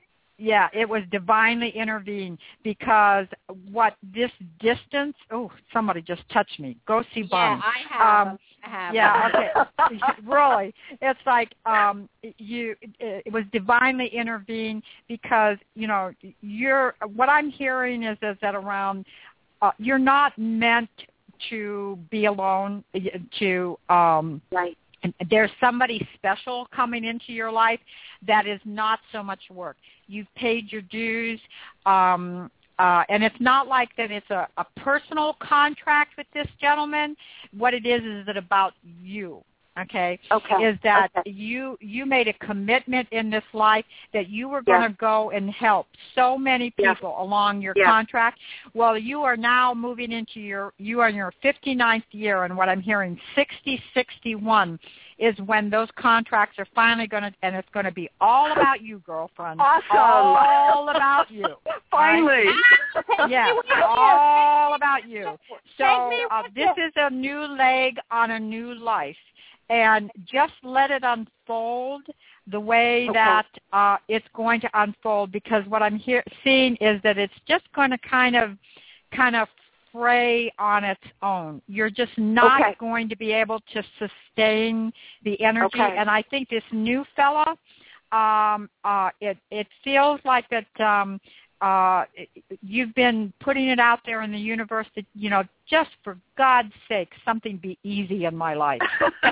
yeah, it was divinely intervened because what this distance, oh, somebody just touched me. Go see Bonnie. Yeah, I have. Um, I have. Yeah, okay. Really, it's like um, you. It was divinely intervened because, you know, you're, what I'm hearing is, is that around, uh, you're not meant to be alone, to, um, right. There's somebody special coming into your life that is not so much work. You've paid your dues, um, uh, and it's not like that it's a, a personal contract with this gentleman. What it is is it about you. Okay, okay. is that okay. you you made a commitment in this life that you were going to yeah. go and help so many people yeah. along your yeah. contract. Well, you are now moving into your, you are in your fifty-ninth year, and what I'm hearing, sixty sixty-one is when those contracts are finally going to, and it's going to be all about you, girlfriend. Awesome. All about you. Finally. Right? Yeah, all about you. So uh, this is a new leg on a new life. And just let it unfold the way okay. that uh, it's going to unfold, because what I'm hear- seeing is that it's just going to kind of, kind of fray on its own. You're just not okay. going to be able to sustain the energy. Okay. And I think this new fella, um, uh, it it feels like that. Um, Uh, you've been putting it out there in the universe that, you know, just for God's sake, something be easy in my life.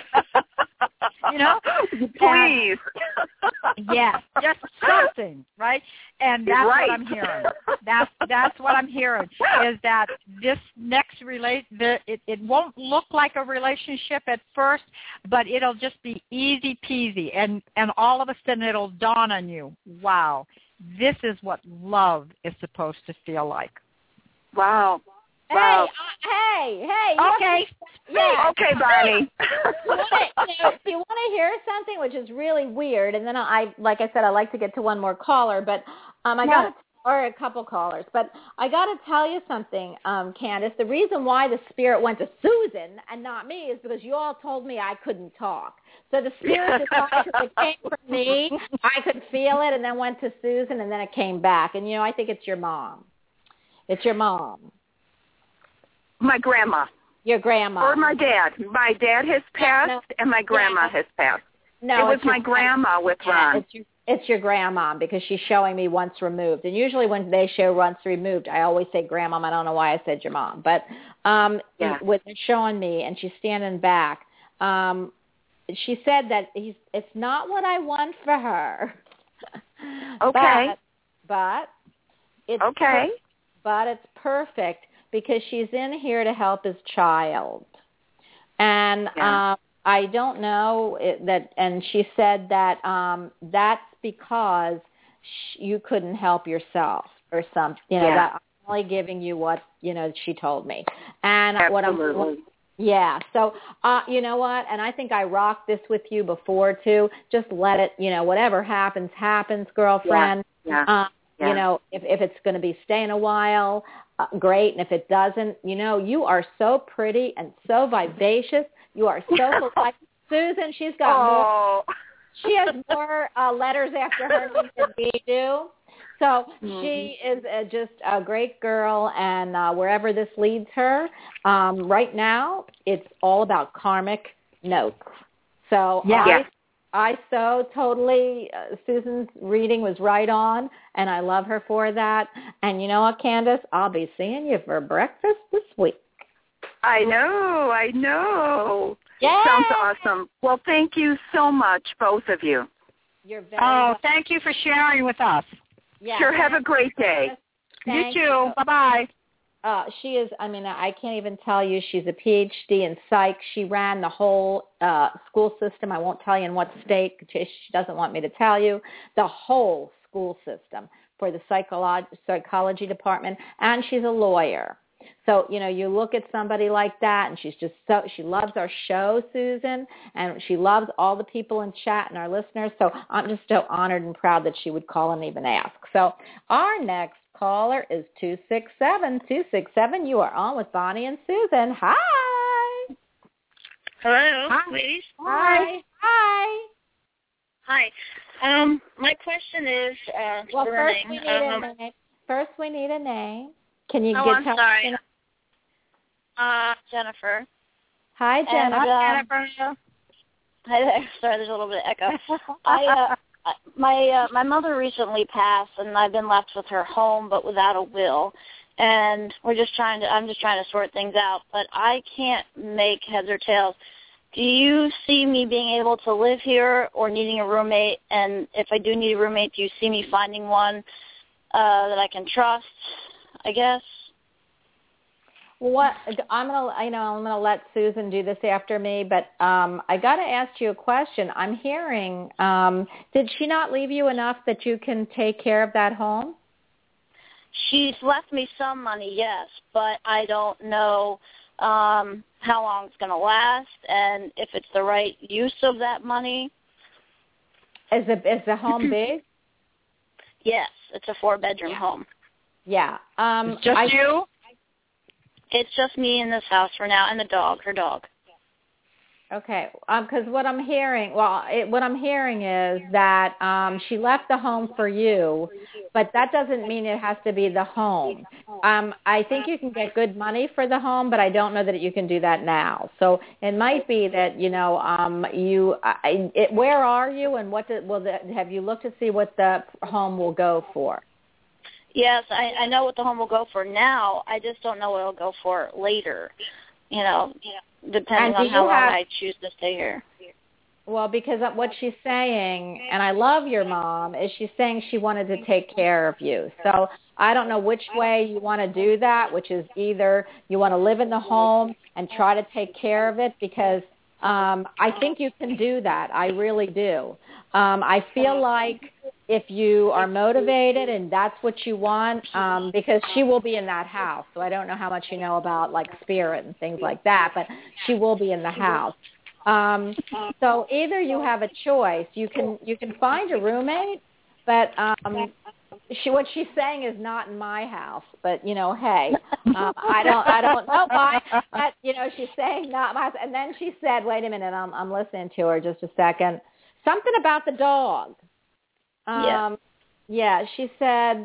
You know? Please. And, yeah, just something, right? And that's right. what I'm hearing. That's that's what I'm hearing, is that this next relate the it, it won't look like a relationship at first, but it'll just be easy peasy, and and all of a sudden it'll dawn on you, wow, this is what love is supposed to feel like. Wow. Hey, wow. uh, hey, hey. Okay. To, yeah. Okay, Bonnie. you want to, you know, if you want to hear something, which is really weird, and then I, like I said, I like to get to one more caller, but um, I yeah. got to, or a couple callers, but I got to tell you something, um, Candace. The reason why the spirit went to Susan and not me is because you all told me I couldn't talk. So the spirit decided it came from me. I could feel it, and then went to Susan, and then it came back. And, you know, I think it's your mom. It's your mom. My grandma. Your grandma. Or my dad. My dad has passed, no, and my grandma yeah. has passed. No, it was it's my your, grandma with Ron. It's your, it's your grandma, because she's showing me once removed. And usually when they show once removed, I always say grandma. I don't know why I said your mom. But um, yeah. when they're showing me, and she's standing back, um, she said that he's, it's not what I want for her. Okay. But, but it's okay. Per- but it's perfect, because she's in here to help his child. And yeah. um, I don't know it, that, and she said that um, that's because sh- you couldn't help yourself or something. You know, yeah. that I'm only giving you what, you know, she told me. And Absolutely. what I'm, yeah. So, uh, you know what? And I think I rocked this with you before too. Just let it, you know, whatever happens, happens, girlfriend. Yeah. Uh, yeah. You know, if, if it's going to be staying a while, uh, great. And if it doesn't, you know, you are so pretty and so vivacious. You are so like Susan. She's got oh. more. She has more uh, letters after her name than we do. So mm-hmm. she is a, just a great girl, and uh, wherever this leads her, um, right now it's all about karmic notes. So yeah. I, yeah. I so totally, uh, Susan's reading was right on, and I love her for that. And you know what, Candace? I'll be seeing you for breakfast this week. I know, I know. Yay! Sounds awesome. Well, thank you so much, both of you. You're very Oh, welcome. thank you for sharing with us. Yeah, sure, have a great day. Thank you too. you. Bye-bye. Uh, she is, I mean, I can't even tell you, she's a P H D in psych. She ran the whole uh, school system. I won't tell you in what state. She doesn't want me to tell you. The whole school system for the psycholo- psychology department, and she's a lawyer. So, you know, you look at somebody like that, and she's just so, she loves our show, Susan, and she loves all the people in chat and our listeners. So I'm just so honored and proud that she would call and even ask. So our next caller is two six seven, two six seven. You are on with Bonnie and Susan. Hi. Hello, Hi. ladies. Hi. Hi. Hi. Um, my question is, uh, well, first we need um, a name. First, we need a name. Can you oh, get? I'm sorry. Uh, Jennifer. Hi, Jennifer. And, um, Jennifer. Hi there. Sorry, there's a little bit of echo. I, uh, my uh, my mother recently passed, and I've been left with her home, but without a will. And we're just trying to. I'm just trying to sort things out, but I can't make heads or tails. Do you see me being able to live here or needing a roommate? And if I do need a roommate, do you see me finding one uh, that I can trust, I guess? What I'm gonna, you know, I'm gonna let Susan do this after me, but um, I got to ask you a question. I'm hearing, um, did she not leave you enough that you can take care of that home? She's left me some money, yes, but I don't know um, how long it's going to last, and if it's the right use of that money. Is the is the home big? Yes, it's a four-bedroom yeah. home. Yeah. Um, it's just I, you? It's just me in this house for now, and the dog, her dog. Okay, because um, what I'm hearing, well, it, what I'm hearing is that um, she left the home for you, but that doesn't mean it has to be the home. Um, I think you can get good money for the home, but I don't know that you can do that now. So it might be that, you know, um, you, I, it, where are you, and what did, will the, have you looked to see what the home will go for? Yes, I, I know what the home will go for now. I just don't know what it'll go for later. You know, depending on how long have, I choose to stay here. Well, because what she's saying, and I love your mom, is she's saying she wanted to take care of you. So I don't know which way you want to do that, which is either you want to live in the home and try to take care of it, because um, I think you can do that. I really do. Um, I feel like if you are motivated and that's what you want, um, because she will be in that house. So I don't know how much you know about like spirit and things like that, but she will be in the house. Um, so either you have a choice. You can you can find a roommate, but um, she what she's saying is not in my house. But you know, hey, um, I don't I don't know why. But, you know, she's saying not my house. And then she said, wait a minute, I'm I'm listening to her just a second. Something about the dog. Um, yeah. yeah, she said,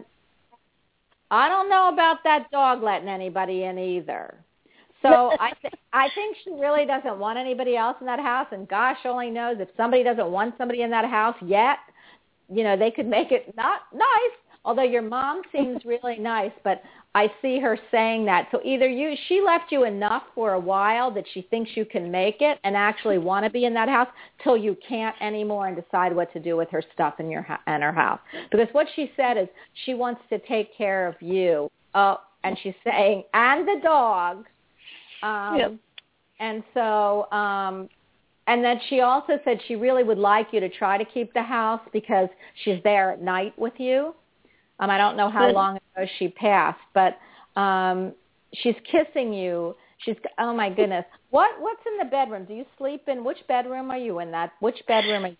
I don't know about that dog letting anybody in either. So I, th- I think she really doesn't want anybody else in that house. And gosh only knows if somebody doesn't want somebody in that house yet, you know, they could make it not nice. Although your mom seems really nice, but I see her saying that. So either you, she left you enough for a while that she thinks you can make it and actually want to be in that house till you can't anymore and decide what to do with her stuff in your in her house. Because what she said is she wants to take care of you. Oh, and she's saying, and the dog. Um, yep. And so, um, and then she also said she really would like you to try to keep the house because she's there at night with you. Um, I don't know how long ago she passed, but um, she's kissing you. She's, oh my goodness. What What's in the bedroom? Do you sleep in, which bedroom are you in that? Which bedroom are you?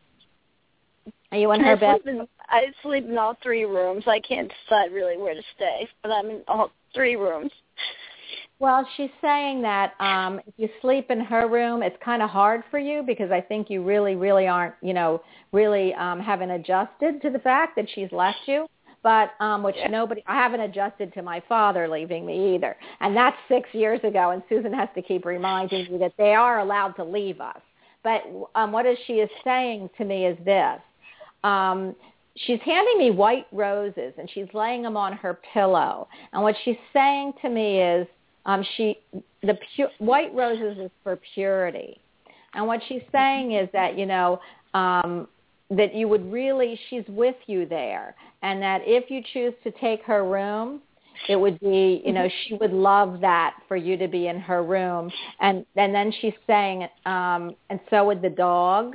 Are you in her I bed? Sleep in, I sleep in all three rooms. I can't decide really where to stay, but I'm in all three rooms. Well, she's saying that um, if you sleep in her room, it's kind of hard for you because I think you really, really aren't, you know, really um, haven't adjusted to the fact that she's left you. But um, which yeah. nobody, I haven't adjusted to my father leaving me either. And that's six years ago. And Susan has to keep reminding me that they are allowed to leave us. But um, what is she is saying to me is this. Um, she's handing me white roses and she's laying them on her pillow. And what she's saying to me is um, she the pu- white roses is for purity. And what she's saying is that, you know, um, that you would really, she's with you there. And that if you choose to take her room, it would be, you know, she would love that for you to be in her room. And and then she's saying, um, and so would the dog.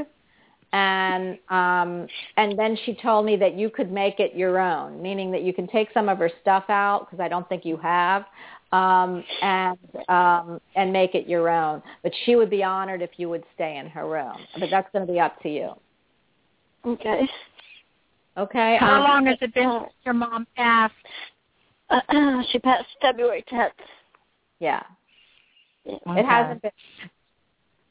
And um, and then she told me that you could make it your own, meaning that you can take some of her stuff out, because I don't think you have, um, and um, and make it your own. But she would be honored if you would stay in her room. But that's going to be up to you. Okay. Okay. How um, long has it been since your mom passed? Uh, she passed February tenth. Yeah. yeah. Okay. It hasn't been.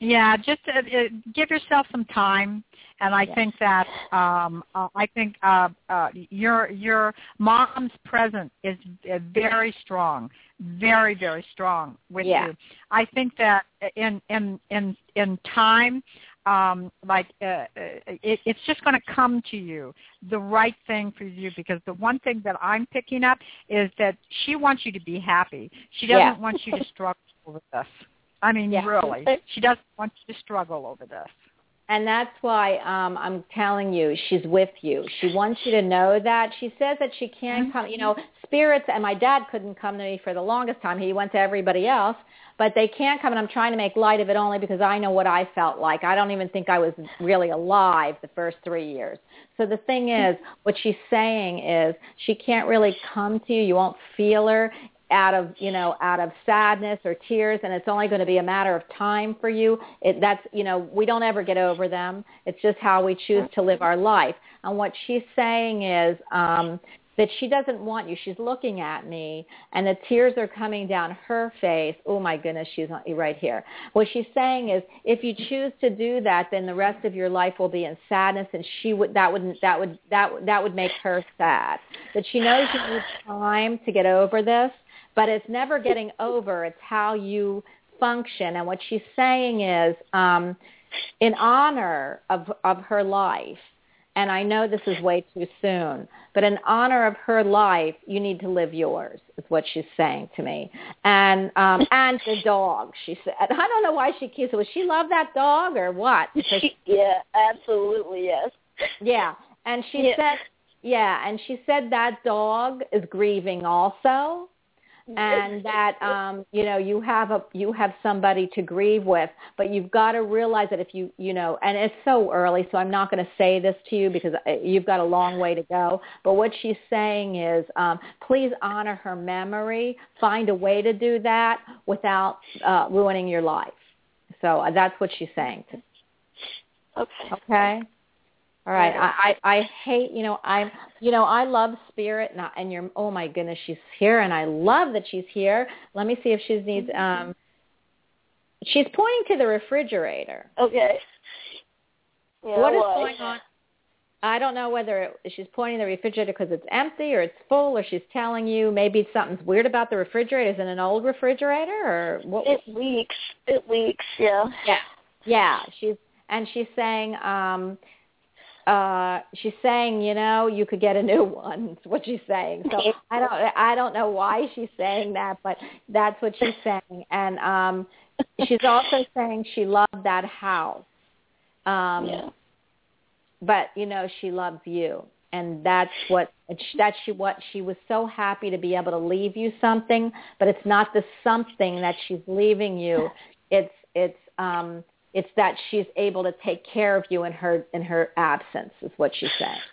Yeah, just uh, uh, give yourself some time, and I yeah. think that um, uh, I think uh, uh, your your mom's presence is uh, very strong, very very strong with yeah. you. I think that in in in in time, um, like uh, it, it's just going to come to you, the right thing for you. Because the one thing that I'm picking up is that she wants you to be happy. She doesn't yeah. want you to struggle with this. I mean, yeah. really, she doesn't want you to struggle over this. And that's why um, I'm telling you, she's with you. She wants you to know that. She says that she can't Mm-hmm. come, you know, spirits, and my dad couldn't come to me for the longest time. He went to everybody else, but they can't come, and I'm trying to make light of it only because I know what I felt like. I don't even think I was really alive the first three years. So the thing is, what she's saying is she can't really come to you. You won't feel her out of, you know, out of sadness or tears, and it's only going to be a matter of time for you. It, that's, you know, we don't ever get over them. It's just how we choose to live our life. And what she's saying is um, that she doesn't want you. She's looking at me, and the tears are coming down her face. Oh, my goodness, she's right here. What she's saying is if you choose to do that, then the rest of your life will be in sadness, and she would that would that would that that would make her sad. That she knows you need time to get over this. But it's never getting over. It's how you function. And what she's saying is, um, in honor of, of her life, and I know this is way too soon, but in honor of her life, you need to live yours, is what she's saying to me. And um, and the dog, she said. I don't know why she keeps it. Does she love that dog or what? She, yeah, absolutely, yes. Yeah. And she yeah. said, yeah, and she said that dog is grieving also. And that um, you know you have a you have somebody to grieve with, but you've got to realize that if you you know, and it's so early, so I'm not going to say this to you because you've got a long way to go. But what she's saying is, um, please honor her memory. Find a way to do that without uh, ruining your life. So uh, that's what she's saying. Okay. Okay. All right. I, I, I hate, you know, I'm, you know, I love Spirit, and, I, and you're, oh my goodness, she's here, and I love that she's here. Let me see if she needs, um, she's pointing to the refrigerator. Okay. Yeah, what is why? going on? I don't know whether it, she's pointing to the refrigerator because it's empty or it's full, or she's telling you maybe something's weird about the refrigerator. Is it an old refrigerator or what? It leaks. It leaks, yeah. Yeah. Yeah. She's, and she's saying, um, Uh, she's saying, you know, you could get a new one. Is what she's saying. So I don't, I don't know why she's saying that, but that's what she's saying. And um, she's also saying she loved that house. Um, yeah. But you know, she loves you, and that's what that's she what she was so happy to be able to leave you something. But it's not the something that she's leaving you. It's it's. Um, It's that she's able to take care of you in her in her absence, is what she's saying.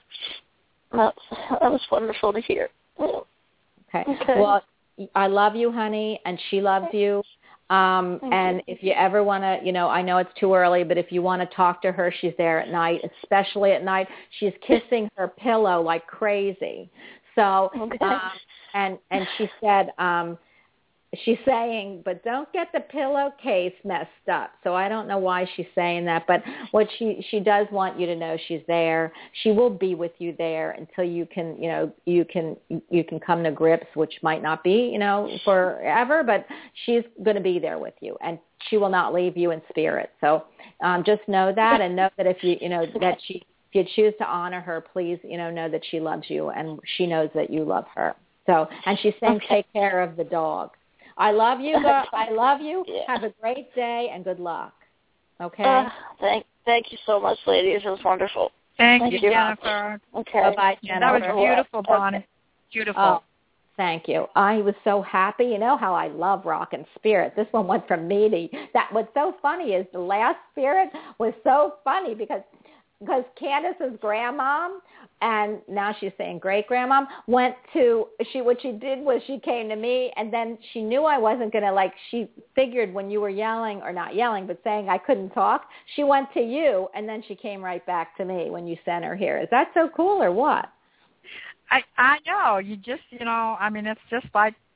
Well, that was wonderful to hear. Okay. okay. Well, I love you, honey, and she loves you. Um, and you. if you ever want to, you know, I know it's too early, but if you want to talk to her, she's there at night, especially at night. She's kissing her pillow like crazy. So, okay. um, and and she said, um, she's saying, but don't get the pillowcase messed up. So I don't know why she's saying that, but what she, she does want you to know she's there. She will be with you there until you can, you know, you can, you can come to grips, which might not be, you know, forever, but she's going to be there with you, and she will not leave you in spirit. So um, just know that, and know that if you, you know, that she, if you choose to honor her, please, you know, know that she loves you, and she knows that you love her. So, and she's saying, okay. take care of the dog. I love you. Girl. I love you. Yeah. Have a great day and good luck. Okay? Uh, thank, thank you so much, ladies. It was wonderful. Thank, thank you, you, Jennifer. Okay. Bye-bye, Yeah, that was beautiful, Bonnie. Okay. Beautiful. Oh, thank you. I was so happy. You know how I love rock and spirit. This one went from me to that. What's so funny is the last spirit was so funny because because Candace's grandmom, and now she's saying great-grandmom, went to, she what she did was she came to me, and then she knew I wasn't going to, like, she figured when you were yelling, or not yelling, but saying I couldn't talk, she went to you, and then she came right back to me when you sent her here. Is that so cool or what? I I know. You just, you know, I mean, it's just like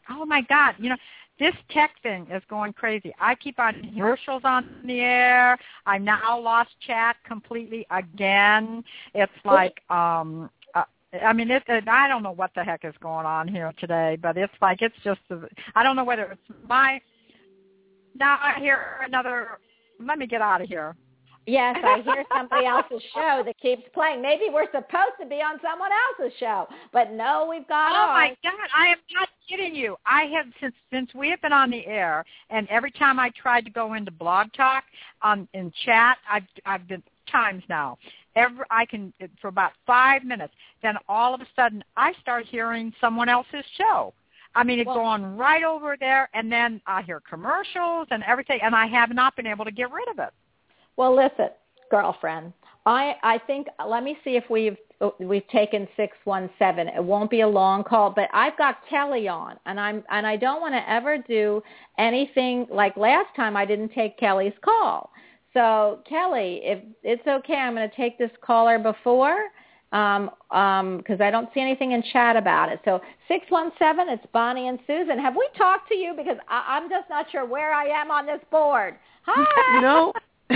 oh, my God, you know, this tech thing is going crazy. I keep on commercials on the air. I now lost chat completely again. It's like, um, uh, I mean, it, it, I don't know what the heck is going on here today, but it's like it's just, I don't know whether it's my, now I hear another, let me get out of here. Yes, I hear somebody else's show that keeps playing. Maybe we're supposed to be on someone else's show, but no, we've got Oh, ours. my God, I am not kidding you. I have, since since we have been on the air, and every time I tried to go into Blog Talk um, in chat, I've, I've been times now. Every, I can, for about five minutes, then all of a sudden I start hearing someone else's show. I mean, it's well, going right over there, and then I hear commercials and everything, and I have not been able to get rid of it. Well, listen, girlfriend, I, I think, let me see if we've we've taken six one seven. It won't be a long call, but I've got Kelly on, and I'm and I don't want to ever do anything like last time I didn't take Kelly's call. So, Kelly, if it's okay, I'm going to take this caller before um, um, because I don't see anything in chat about it. So, six one seven, it's Bonnie and Susan. Have we talked to you? Because I, I'm just not sure where I am on this board. Hi. No.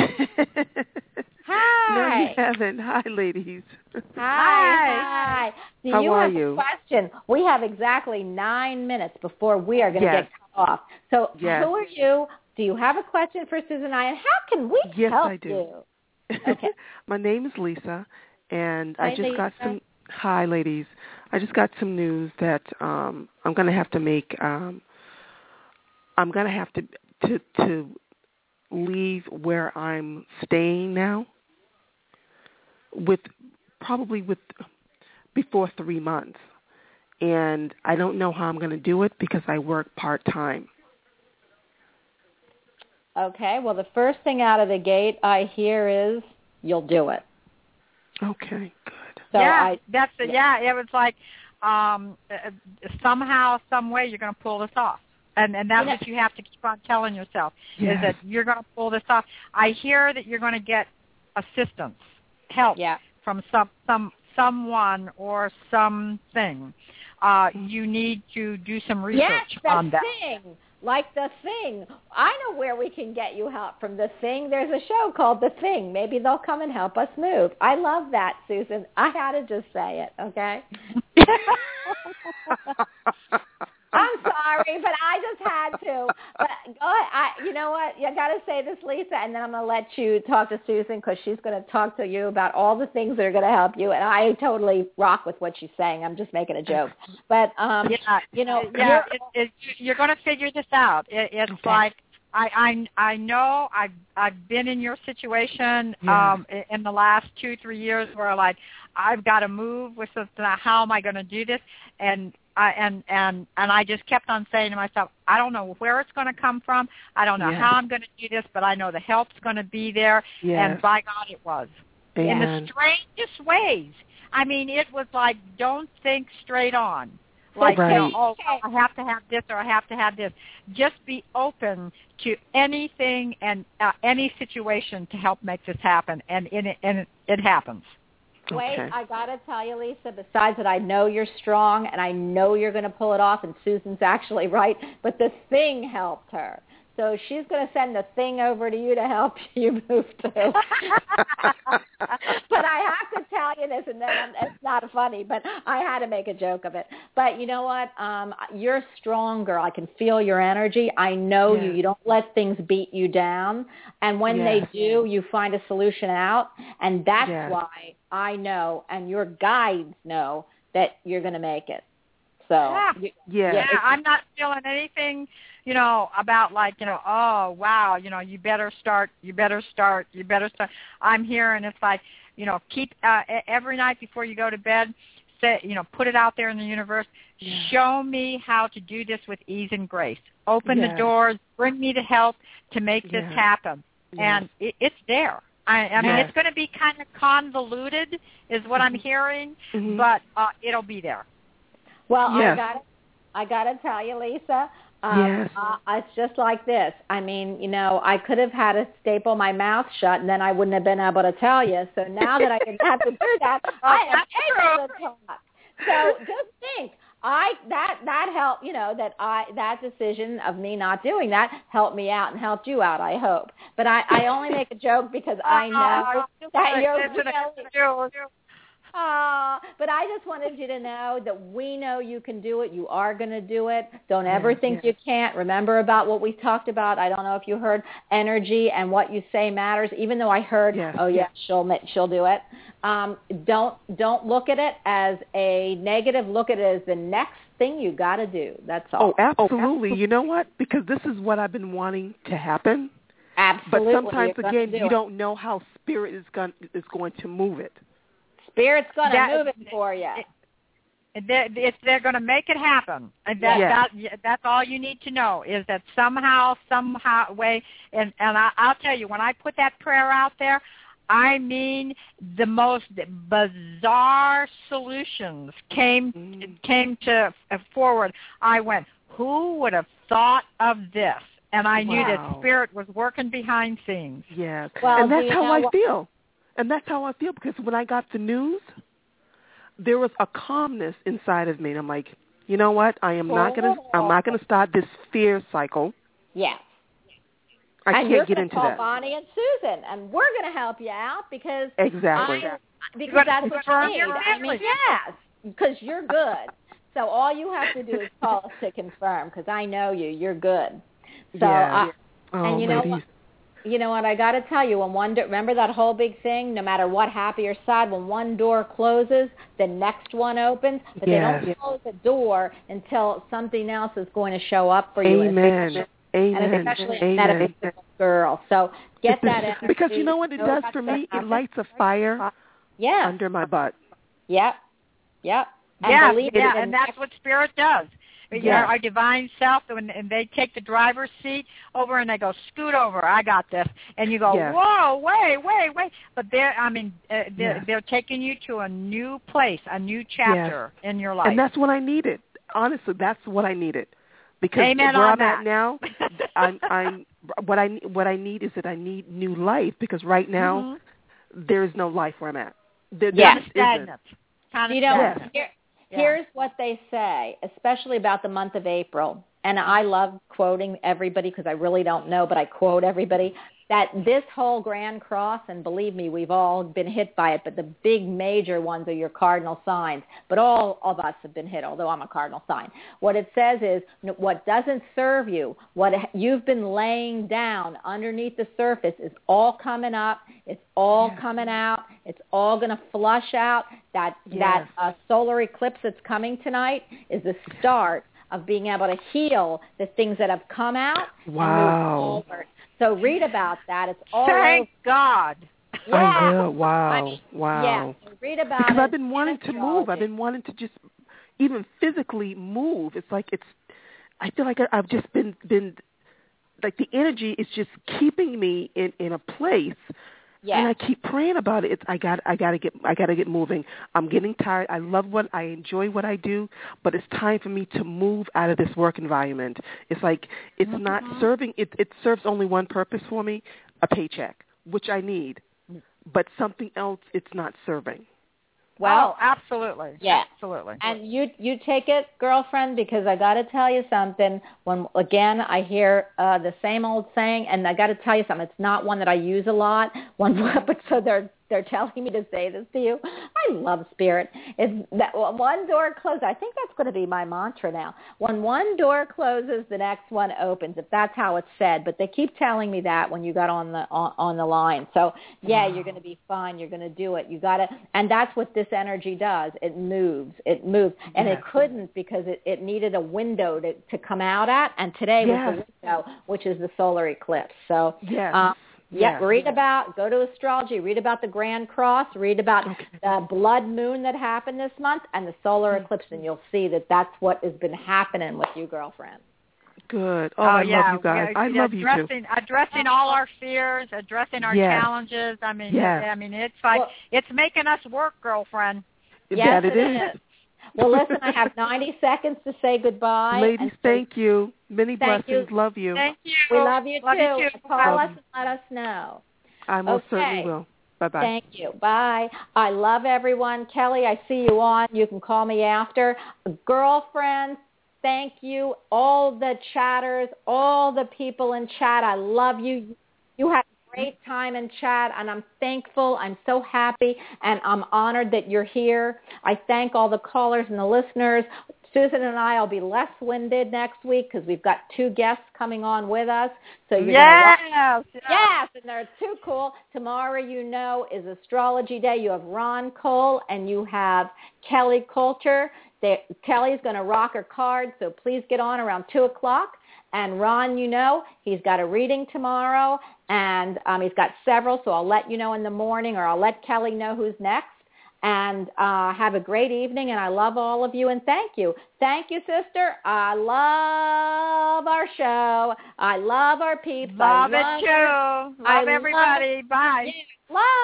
Hi. No, you haven't. Hi, ladies. Hi. Hi. Do How you are have you? a question? We have exactly nine minutes before we are going to Yes. get cut off. So Yes. who are you? Do you have a question for Susan and I? And how can we Yes, help I do. you? Okay. My name is Lisa, and Hi, I just got Lisa. some. Hi, ladies. I just got some news that um, I'm going to have to make. Um, I'm going to have to to to leave where I'm staying now. With probably with before three months, and I don't know how I'm going to do it because I work part time. Okay. Well, the first thing out of the gate I hear is you'll do it. Okay, good. So yeah, I, that's it. Yeah, it was like um, uh, somehow, some way, you're going to pull this off, and and that's Yeah. what you have to keep on telling yourself Yes. is that you're going to pull this off. I hear that you're going to get assistance, help yeah. from some some someone or something. Uh, you need to do some research Yes, the on that. thing. Like The Thing. I know where we can get you help from The Thing. There's a show called The Thing. Maybe they'll come and help us move. I love that, Susan. I had to just say it, okay? I'm sorry, but I just had to. But go ahead. I, you know what? You got to say this, Lisa, and then I'm going to let you talk to Susan because she's going to talk to you about all the things that are going to help you. And I totally rock with what she's saying. I'm just making a joke. But, um, yeah, you know, yeah, it, it, you're going to figure this out. It, it's Okay. like I, I I know I've I've been in your situation Yeah. um, in the last two three years where like I've got to move with something. How am I going to do this? And I and and and I just kept on saying to myself, I don't know where it's going to come from. I don't know Yes. how I'm going to do this, but I know the help's going to be there. Yes. And by God, it was in the And strangest ways. I mean, it was like don't think straight on. Like, Right. you know, oh, I have to have this or I have to have this. Just be open to anything and uh, any situation to help make this happen, and, and, it, and it, it happens. Wait, Okay. I got to tell you, Lisa, besides that I know you're strong and I know you're going to pull it off, and Susan's actually right, but The Thing helped her. So she's going to send The Thing over to you to help you move too. But I have to tell you this, and then I'm, it's not funny, but I had to make a joke of it. But you know what? Um, you're a strong girl. I can feel your energy. I know Yes. you. You don't let things beat you down. And when Yes. they do, you find a solution out. And that's Yes. why I know, and your guides know, that you're going to make it. So, Yeah. you- yes. Yeah, I'm not feeling anything, you know, about like, you know, oh, wow, you know, you better start, you better start, you better start. I'm here, and it's like, you know, keep uh, every night before you go to bed, say, you know, put it out there in the universe. Yeah. Show me how to do this with ease and grace. Open Yes. the doors, bring me the help to make this Yes. happen. Yes. And it, it's there. I, I mean, Yes. it's going to be kind of convoluted is what I'm hearing, Mhm. but uh, it'll be there. Well, Yes. I got I got to tell you, Lisa, um, Yes. uh, it's just like this. I mean, you know, I could have had to staple my mouth shut, and then I wouldn't have been able to tell you. So now that I didn't have to do that, I am able to talk. So just think, I that that helped, you know, that I that decision of me not doing that helped me out and helped you out, I hope. But I, I only make a joke because I know oh, that you're really, Uh, but I just wanted you to know that we know you can do it. You are going to do it. Don't ever yes, think yes. you can't. Remember about what we talked about. I don't know if you heard energy and what you say matters. Even though I heard, yes. oh yeah, she'll she'll do it. Um, don't don't look at it as a negative. Look at it as the next thing you got to do. That's all. Oh, absolutely. You know what? Because this is what I've been wanting to happen. Absolutely. But sometimes again, do you it. don't know how spirit is going is going to move it. Spirit's going to That- move it for you. They're, if they're going to make it happen, and that, Yes. that that's all you need to know is that somehow, somehow way, and and I, I'll tell you, when I put that prayer out there, I mean the most bizarre solutions came Mm. came to uh, forward. I went, who would have thought of this? And I knew that Wow. Spirit was working behind scenes. Yes. Well, and do that's you how know I what- feel. And that's how I feel because when I got the news, there was a calmness inside of me. And I'm like, you know what? I am not going to I'm not going to start this fear cycle. Yes. I and you're can't get gonna into call that. Bonnie and Susan, and we're going to help you out because Exactly. I, because But that's what confirm you your need. I mean, family. yes, because you're good. So all you have to do is call us to confirm because I know you. You're good. So, Yeah. uh, Oh, and you know ladies. what? You know what? I got to tell you, when one do- remember that whole big thing. No matter what, happy or sad, when one door closes, the next one opens. But Yes. they don't close the door until something else is going to show up for you. Amen. And Amen. especially a Amen. metaphysical girl. So get that energy. Because you know what it Know does that's for gonna me? It happen. lights a fire Yeah. under my butt. Yep. Yep. And Yeah, believe yeah, it, and that's what Spirit does. You know, Yes. our divine self, and, and they take the driver's seat over and they go, scoot over, I got this. And you go, Yes. whoa, wait, wait, wait. But they're, I mean, uh, they're, Yes. they're taking you to a new place, a new chapter in your life. And that's what I needed. Honestly, that's what I needed. Because Amen where on I'm that. at now, I'm, I'm what I what I need is that I need new life because right now mm-hmm. there is no life where I'm at. There, Yeah. there just Stagnant. isn't. Kind of You know, stagnant. here, Yeah. here's what they say, especially about the month of April. And I love quoting everybody because I really don't know, but I quote everybody, that this whole Grand Cross, and believe me, we've all been hit by it, but the big major ones are your cardinal signs. But all of us have been hit, although I'm a cardinal sign. What it says is what doesn't serve you, what you've been laying down underneath the surface is all coming up. It's all Yes. coming out. It's all going to flush out. That, Yes. that uh, solar eclipse that's coming tonight is the start of being able to heal the things that have come out Wow. and move forward. So read about that. It's all Thank over. God. Yeah. I will. Wow. I mean, wow. Yeah. So read about Because it. I've been wanting to move. I've Astrology. been wanting to just even physically move. It's like it's. I feel like I've just been been like the energy is just keeping me in in a place. Yeah. And I keep praying about it. It's, I got I got to get I got to get moving. I'm getting tired. I love what I enjoy what I do, but it's time for me to move out of this work environment. It's like it's mm-hmm. not serving. It it serves only one purpose for me, a paycheck, which I need, but something else it's not serving. Well, oh, absolutely. Yeah. Absolutely. And you you take it, girlfriend, because I got to tell you something. When again I hear uh, the same old saying, and I got to tell you something. It's not one that I use a lot. One, but so they're they're telling me to say this to you. I love Spirit. It's that one door closes. I think that's going to be my mantra now. When one door closes, the next one opens. If that's how it's said, but they keep telling me that when you got on the on, on the line. So yeah, wow. You're going to be fine. You're going to do it. You got to, and that's what this energy does. It moves. It moves, and yes. It couldn't because it, it needed a window to to come out at, and today yes. was the window, which is the solar eclipse. So yes. Um, Yeah, yep, read about, go to astrology, read about the Grand Cross, read about okay. the blood moon that happened this month and the solar eclipse, and you'll see that that's what has been happening with you, girlfriend. Good. Oh, oh I yeah. love you guys. Yeah, I love addressing, you too. Addressing all our fears, addressing our yes. challenges. I mean, yes. I mean, it's like, well, it's making us work, girlfriend. Yes, that it, it is. is. Well, listen, I have ninety seconds to say goodbye. Ladies, and thank you. Many thank blessings. You. Love you. Thank you. We love you love too. You too. Call love us you. and let us know. I most okay. certainly will. Bye-bye. Thank you. Bye. I love everyone. Kelly, I see you on. You can call me after. Girlfriends, thank you. All the chatters, all the people in chat, I love you. You had a great time in chat, and I'm thankful. I'm so happy, and I'm honored that you're here. I thank all the callers and the listeners. Susan and I will be less winded next week because we've got two guests coming on with us. So you're yes, gonna yes, yes, and they're too cool. Tomorrow, you know, is Astrology Day. You have Ron Cole and you have Kelly Coulter. They, Kelly's going to rock her card, so please get on around two o'clock. And Ron, you know, he's got a reading tomorrow, and um, he's got several, so I'll let you know in the morning, or I'll let Kelly know who's next. And uh, have a great evening, and I love all of you, and thank you. Thank you, sister. I love our show. I love our peeps. Love, I love it, too. Our, love I everybody. Love, Bye. Love.